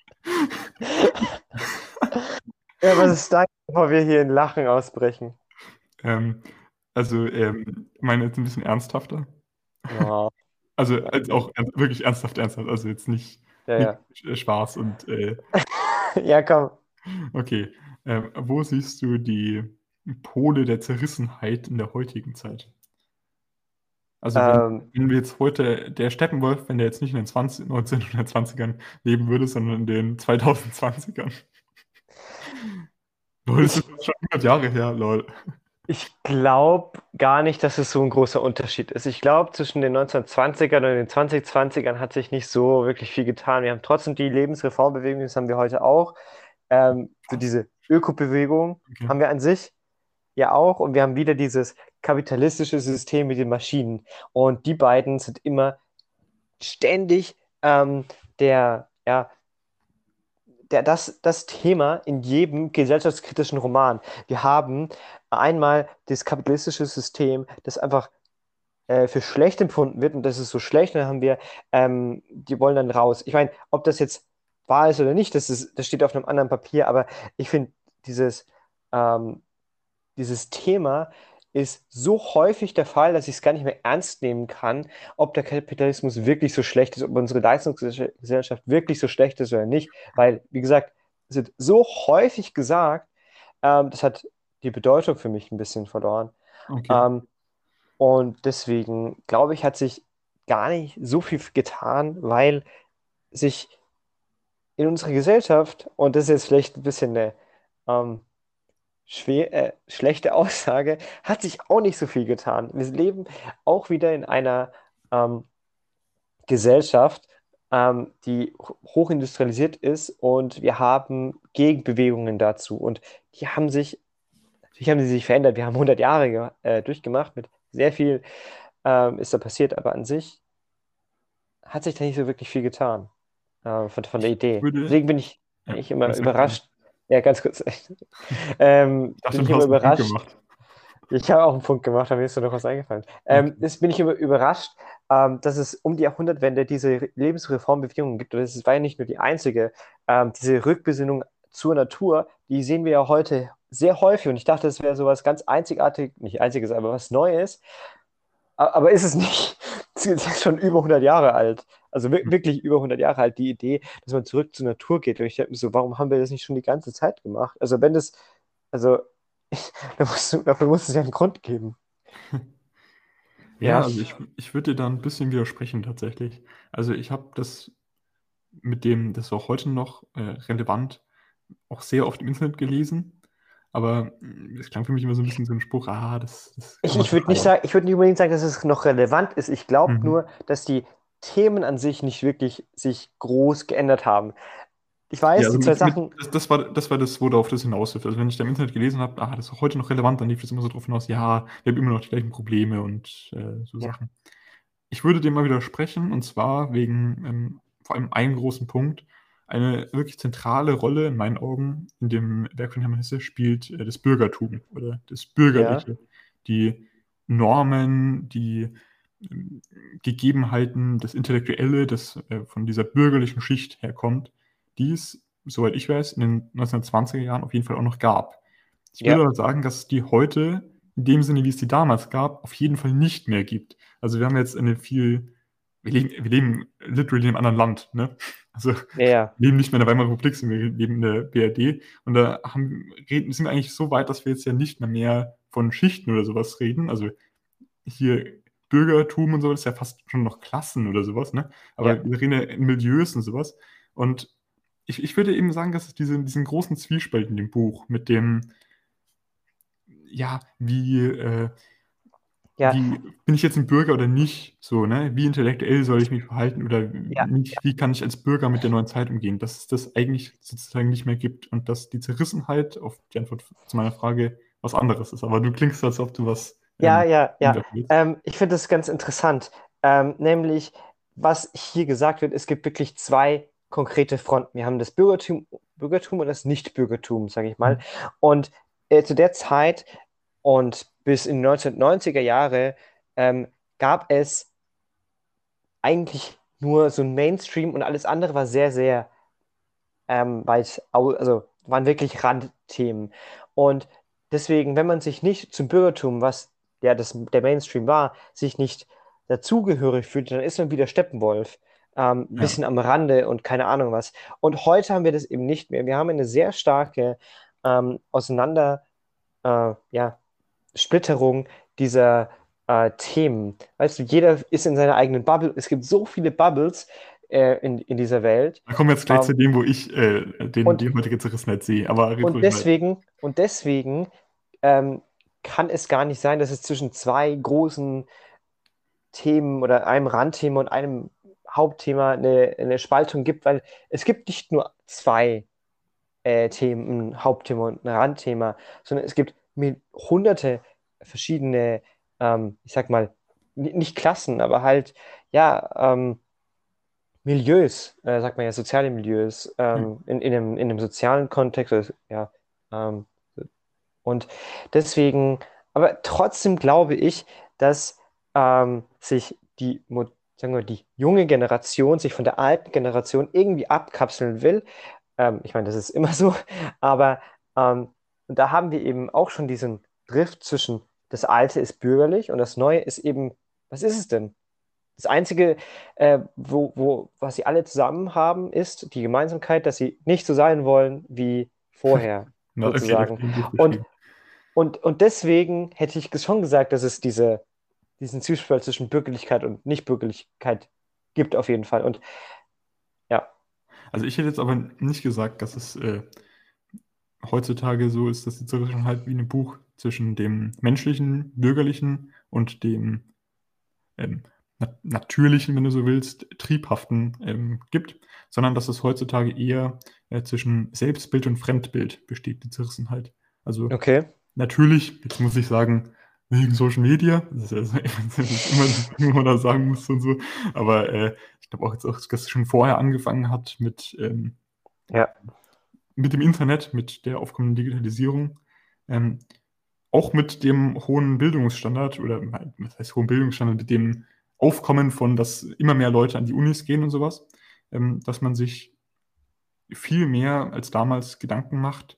Ja, was ist dein, bevor wir hier in Lachen ausbrechen? Ähm, also, ich meine jetzt ein bisschen ernsthafter. Oh, Also, als auch wirklich ernsthaft, ernsthaft. Also jetzt ja, nicht ja. Spaß und Ja, komm. okay. Wo siehst du die Pole der Zerrissenheit in der heutigen Zeit? Also Ähm, wenn wir jetzt heute, der Steppenwolf, wenn der jetzt nicht in den 1920ern leben würde, sondern in den 2020ern. Lol, das ist ich schon 100 Jahre her, lol. Ich glaube gar nicht, dass es so ein großer Unterschied ist. Ich glaube, zwischen den 1920ern und den 2020ern hat sich nicht so wirklich viel getan. Wir haben trotzdem die Lebensreformbewegung, das haben wir heute auch. So Was? diese Ökobewegung Okay. haben wir an sich ja auch. Und wir haben wieder dieses kapitalistische System mit den Maschinen. Und die beiden sind immer ständig ja, das Thema in jedem gesellschaftskritischen Roman. Wir haben einmal das kapitalistische System, das einfach für schlecht empfunden wird und das ist so schlecht, und dann haben wir, die wollen dann raus. Ich meine, ob das jetzt wahr ist oder nicht, das steht auf einem anderen Papier, aber ich finde, dieses, ähm, dieses Thema ist so häufig der Fall, dass ich es gar nicht mehr ernst nehmen kann, ob der Kapitalismus wirklich so schlecht ist, ob unsere Leistungsgesellschaft wirklich so schlecht ist oder nicht. Weil, wie gesagt, es wird so häufig gesagt, das hat die Bedeutung für mich ein bisschen verloren. Okay. Ähm, und deswegen glaube ich, hat sich gar nicht so viel getan, weil sich in unserer Gesellschaft, und das ist jetzt vielleicht ein bisschen eine ähm, schlechte Aussage, hat sich auch nicht so viel getan. Wir leben auch wieder in einer ähm, Gesellschaft, die hochindustrialisiert ist, und wir haben Gegenbewegungen dazu. Und die haben sich, natürlich haben sie sich verändert. Wir haben 100 Jahre durchgemacht, mit sehr viel ist da passiert, aber an sich hat sich da nicht so wirklich viel getan von der Ich Idee. würde, Deswegen bin ich ja, eigentlich immer sag gerne. überrascht. Ja, ganz kurz. Ich dachte, Bin ich du immer hast einen Punkt überrascht. gemacht. Ich habe auch einen Punkt gemacht, aber mir ist da noch was eingefallen. Okay. Jetzt bin ich immer überrascht, dass es um die Jahrhundertwende diese Lebensreformbewegungen gibt. Und es war ja nicht nur die einzige. Diese Rückbesinnung zur Natur, die sehen wir ja heute sehr häufig. Und ich dachte, das wäre so was ganz Einzigartiges, nicht Einziges, aber was Neues. Aber ist es nicht. Es ist schon über 100 Jahre alt. Also wirklich über 100 Jahre alt, die Idee, dass man zurück zur Natur geht. Und ich denke mir so, warum haben wir das nicht schon die ganze Zeit gemacht? Also wenn das, also dafür muss es ja einen Grund geben. Ja, Ja, also ich würde dir da ein bisschen widersprechen tatsächlich. Also ich habe das mit dem, das ist auch heute noch relevant, auch sehr oft im Internet gelesen. Aber es klang für mich immer so ein bisschen so ein Spruch, das kann man verschleiern. Ich würde nicht unbedingt sagen, dass es noch relevant ist. Ich glaube Mhm. nur, dass die Themen an sich nicht wirklich sich groß geändert haben. Ich weiß, Ja, die also zwei Sachen, das war das, worauf das hinausläuft. Also wenn ich da im Internet gelesen habe, das ist auch heute noch relevant, dann lief das immer so drauf hinaus, ja, wir haben immer noch die gleichen Probleme und so ja, Sachen. Ich würde dem mal widersprechen, und zwar wegen vor allem einem großen Punkt. Eine wirklich zentrale Rolle in meinen Augen in dem Werk von Hermann Hesse spielt das Bürgertum oder das ja, Bürgerliche. Die Normen, die ähm, Gegebenheiten, das Intellektuelle, das von dieser bürgerlichen Schicht herkommt, die es, soweit ich weiß, in den 1920er Jahren auf jeden Fall auch noch gab. Ich würde ja, aber sagen, dass es die heute, in dem Sinne, wie es die damals gab, auf jeden Fall nicht mehr gibt. Also wir haben jetzt wir leben literally in einem anderen Land, ne? Also ja, ja, wir leben nicht mehr in der Weimarer Republik, sondern wir leben in der BRD. Und sind wir eigentlich so weit, dass wir jetzt ja nicht mehr von Schichten oder sowas reden. Also hier Bürgertum und so, das ist ja fast schon noch Klassen oder sowas, ne? ja, Aber wir reden ja in Milieus und sowas. Und ich würde eben sagen, dass es diesen großen Zwiespalt in dem Buch mit dem, ja, ja, wie bin ich jetzt ein Bürger oder nicht? So, ne? Wie intellektuell soll ich mich verhalten oder ja. nicht? Wie kann ich als Bürger mit der neuen Zeit umgehen? Dass es das eigentlich sozusagen nicht mehr gibt und dass die Zerrissenheit auf die Antwort zu meiner Frage was anderes ist. Aber du klingst, als ob du was Ja, ja, ja. einwerfen willst. Ich finde das ganz interessant. Nämlich, was hier gesagt wird, es gibt wirklich zwei konkrete Fronten. Wir haben das Bürgertum und das Nichtbürgertum, sage ich mal. Mhm. Und zu der Zeit und bis in die 1990er Jahre gab es eigentlich nur so ein Mainstream, und alles andere war sehr, sehr also waren wirklich Randthemen. Und deswegen, wenn man sich nicht zum Bürgertum, was ja der Mainstream war, sich nicht dazugehörig fühlt, dann ist man wieder Steppenwolf. Ein Ja. bisschen am Rande und keine Ahnung was. Und heute haben wir das eben nicht mehr. Wir haben eine sehr starke ja, Splitterung dieser Themen. Weißt du, jeder ist in seiner eigenen Bubble. Es gibt so viele Bubbles in dieser Welt. Da kommen wir jetzt gleich zu Ähm, dem, wo ich und, die heutige Zerrissenheit sehe. Aber red und ruhig weiter. deswegen ähm, kann es gar nicht sein, dass es zwischen zwei großen Themen oder einem Randthema und einem Hauptthema eine Spaltung gibt, weil es gibt nicht nur zwei Themen, ein Hauptthema und ein Randthema, sondern es gibt hunderte verschiedene, ich sag mal, nicht Klassen, aber halt, ja, Milieus, sagt man ja, soziale Milieus, Ja. in einem sozialen Kontext, also, ja, ähm, und deswegen, aber trotzdem glaube ich, dass sich sagen wir, die junge Generation sich von der alten Generation irgendwie abkapseln will. Ich meine, das ist immer so, aber und da haben wir eben auch schon diesen Drift zwischen das Alte ist bürgerlich und das Neue ist eben, was ist es denn? Das Einzige, was sie alle zusammen haben, ist die Gemeinsamkeit, dass sie nicht so sein wollen wie vorher, Na, okay, sozusagen. okay, gut Und beschrieben. und deswegen hätte ich schon gesagt, dass es diesen Zwiespalt zwischen Bürgerlichkeit und Nichtbürgerlichkeit gibt, auf jeden Fall. Und ja, Also ich hätte jetzt aber nicht gesagt, dass es heutzutage so ist, dass die Zerrissenheit wie ein Buch zwischen dem menschlichen, bürgerlichen und dem natürlichen, wenn du so willst, triebhaften gibt, sondern dass es heutzutage eher zwischen Selbstbild und Fremdbild besteht, die Zerrissenheit. Also okay. natürlich, jetzt muss ich sagen, wegen Social Media, das ist, das ist immer das, was man da sagen muss und so, aber ich glaube auch jetzt auch, dass es schon vorher angefangen hat Ja, mit dem Internet, mit der aufkommenden Digitalisierung, ähm, auch mit dem hohen Bildungsstandard oder was heißt hohen Bildungsstandard, mit dem Aufkommen von, dass immer mehr Leute an die Unis gehen und sowas, dass man sich viel mehr als damals Gedanken macht,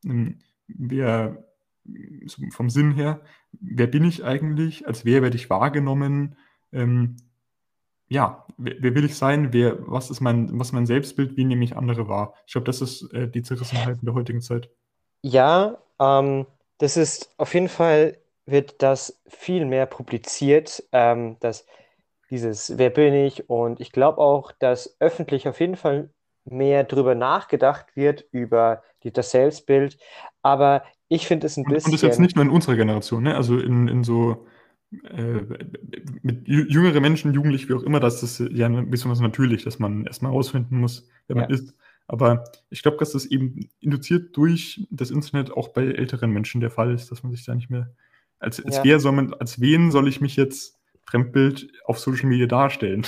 wer so vom Sinn her, wer bin ich eigentlich, als wer werde ich wahrgenommen, ähm, ja, wer will ich sein, was ist mein Selbstbild, wie nehme ich andere wahr? Ich glaube, das ist die Zerrissenheit in der heutigen Zeit. ja, das ist auf jeden Fall wird das viel mehr publiziert, dass dieses Wer bin ich? Und ich glaube auch, dass öffentlich auf jeden Fall mehr drüber nachgedacht wird, über das Selbstbild. Aber ich finde es ein Und das jetzt bisschen, nicht nur in unserer Generation, ne? Also in so äh, mit jüngere Menschen, Jugendliche, wie auch immer, das ist ja ein bisschen was natürlich, dass man erstmal herausfinden muss, wer man ja, ist. Aber ich glaube, dass das eben induziert durch das Internet auch bei älteren Menschen der Fall ist, dass man sich da nicht mehr ja, als wen soll ich mich jetzt Fremdbild auf Social Media darstellen?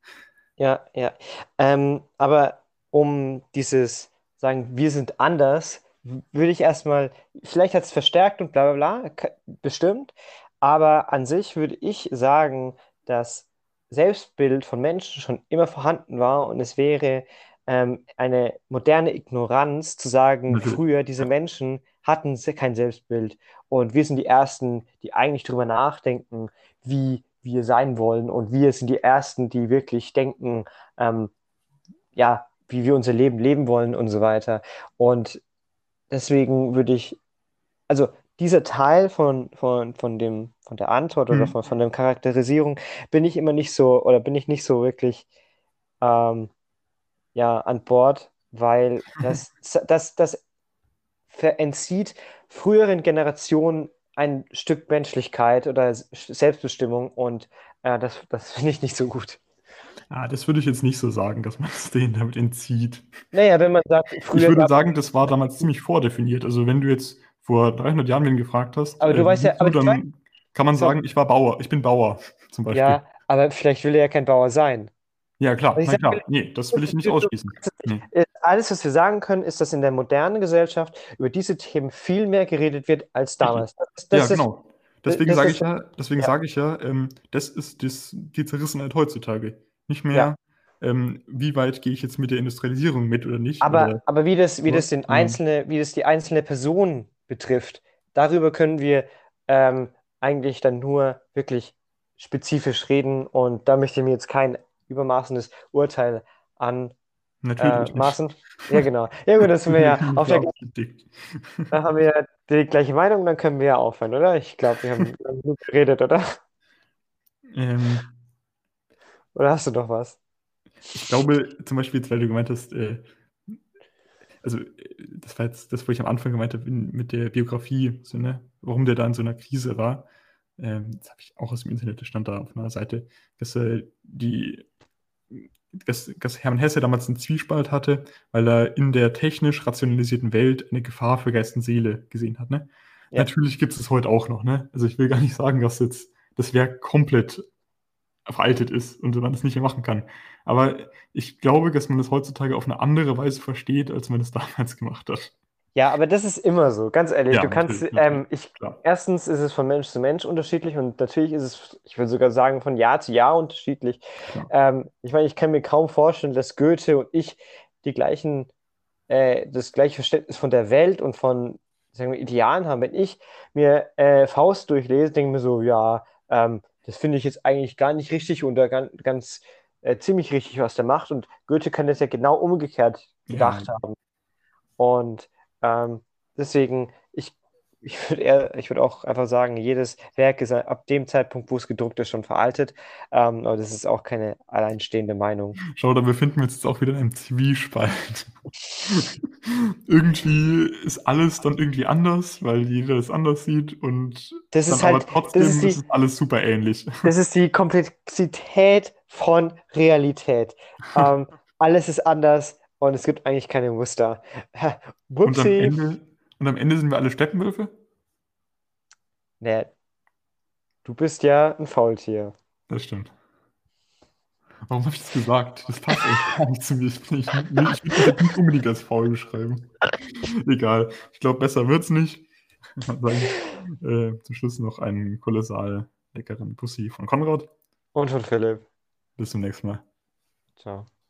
ja. Aber um dieses sagen, wir sind anders, würde ich erstmal, vielleicht hat es verstärkt und bla bla bla, bestimmt, aber an sich würde ich sagen, dass Selbstbild von Menschen schon immer vorhanden war und es wäre eine moderne Ignoranz zu sagen, Natürlich. früher diese Ja. Menschen hatten kein Selbstbild und wir sind die Ersten, die eigentlich drüber nachdenken, wie wir sein wollen und wir sind die Ersten, die wirklich denken, ähm, ja, wie wir unser Leben leben wollen und so weiter. Und deswegen würde ich, also dieser Teil von der Antwort oder Hm. von der Charakterisierung bin ich immer nicht so, oder bin ich nicht so wirklich ähm, ja, an Bord, weil das entzieht früheren Generationen ein Stück Menschlichkeit oder Selbstbestimmung und das finde ich nicht so gut. Ah, das würde ich jetzt nicht so sagen, dass man es denen damit entzieht. Naja, wenn man sagt, Ich früher würde gab sagen, das war damals ziemlich vordefiniert. Also wenn du jetzt vor 300 Jahren wen gefragt hast, aber du wie weißt ja, bist du, dann kann man sorry, sagen, ich war Bauer, ich bin Bauer zum Beispiel. ja, aber vielleicht will er ja kein Bauer sein. Ja, Was klar, ich na sagen will, klar. Nee, das will ich nicht du ausschließen. Nee. alles, was wir sagen können, ist, dass in der modernen Gesellschaft über diese Themen viel mehr geredet wird als Richtig. damals. Ja, genau. Das ist, Deswegen ja, sage ich ja, das ist die Zerrissenheit heutzutage. Nicht ja. mehr, wie weit gehe ich jetzt mit der Industrialisierung mit oder nicht, oder Aber wie das sowas, sondern wie das die einzelne Person betrifft, darüber können wir eigentlich dann nur wirklich spezifisch reden und da möchte ich mir jetzt kein übermaßenes Urteil anmaßen. natürlich nicht. Ja, genau. Ja, gut, das sind wir ja Nicht auf der beabsichtigt. Da haben wir ja die gleiche Meinung, dann können wir ja aufhören, oder? Ich glaube, wir haben genug geredet, oder? Ähm, Oder hast du noch was? Ich glaube, zum Beispiel jetzt, weil du gemeint hast, also das war jetzt das, wo ich am Anfang gemeint habe, mit der Biografie, so, ne, warum der da in so einer Krise war. Das habe ich auch aus dem Internet, das stand da auf einer Seite, dass dass Hermann Hesse damals einen Zwiespalt hatte, weil er in der technisch rationalisierten Welt eine Gefahr für Geist und Seele gesehen hat. Ne? Ja. Natürlich gibt es es heute auch noch. Ne? Also ich will gar nicht sagen, dass jetzt das Werk komplett veraltet ist und man das nicht mehr machen kann. Aber ich glaube, dass man das heutzutage auf eine andere Weise versteht, als man es damals gemacht hat. Ja, aber das ist immer so, ganz ehrlich. Ja, Du kannst, natürlich, natürlich. Klar. erstens ist es von Mensch zu Mensch unterschiedlich und natürlich ist es, ich würde sogar sagen, von Jahr zu Jahr unterschiedlich. Klar. Ich meine, ich kann mir kaum vorstellen, dass Goethe und ich die das gleiche Verständnis von der Welt und von, sagen wir, Idealen haben. Wenn ich mir Faust durchlese, denke ich mir so, ja, das finde ich jetzt eigentlich gar nicht richtig oder ziemlich richtig, was der macht. Und Goethe kann das ja genau umgekehrt Ja, gedacht haben. Und deswegen, ich würde auch einfach sagen, jedes Werk ist ab dem Zeitpunkt, wo es gedruckt ist, schon veraltet. Aber das ist auch keine alleinstehende Meinung. schau, da befinden wir uns jetzt auch wieder in einem Zwiespalt. Irgendwie ist alles dann irgendwie anders, weil jeder es anders sieht und Das dann ist aber halt, trotzdem ist es alles super ähnlich. das ist die Komplexität von Realität. Ähm, Alles ist anders und es gibt eigentlich keine Muster. Und am Whoopsie. Ende, und am Ende sind wir alle Steppenwölfe? Nee, du bist ja ein Faultier. Das stimmt. Warum habe ich das gesagt? Das passt eigentlich gar nicht zu mir. Ich würde mich jetzt nicht unbedingt als faul beschreiben. Egal. Ich glaube, besser wird's nicht. Ich würde sagen, zum Schluss noch einen kolossal leckeren Pussy von Konrad. Und von Philipp. Bis zum nächsten Mal. Ciao.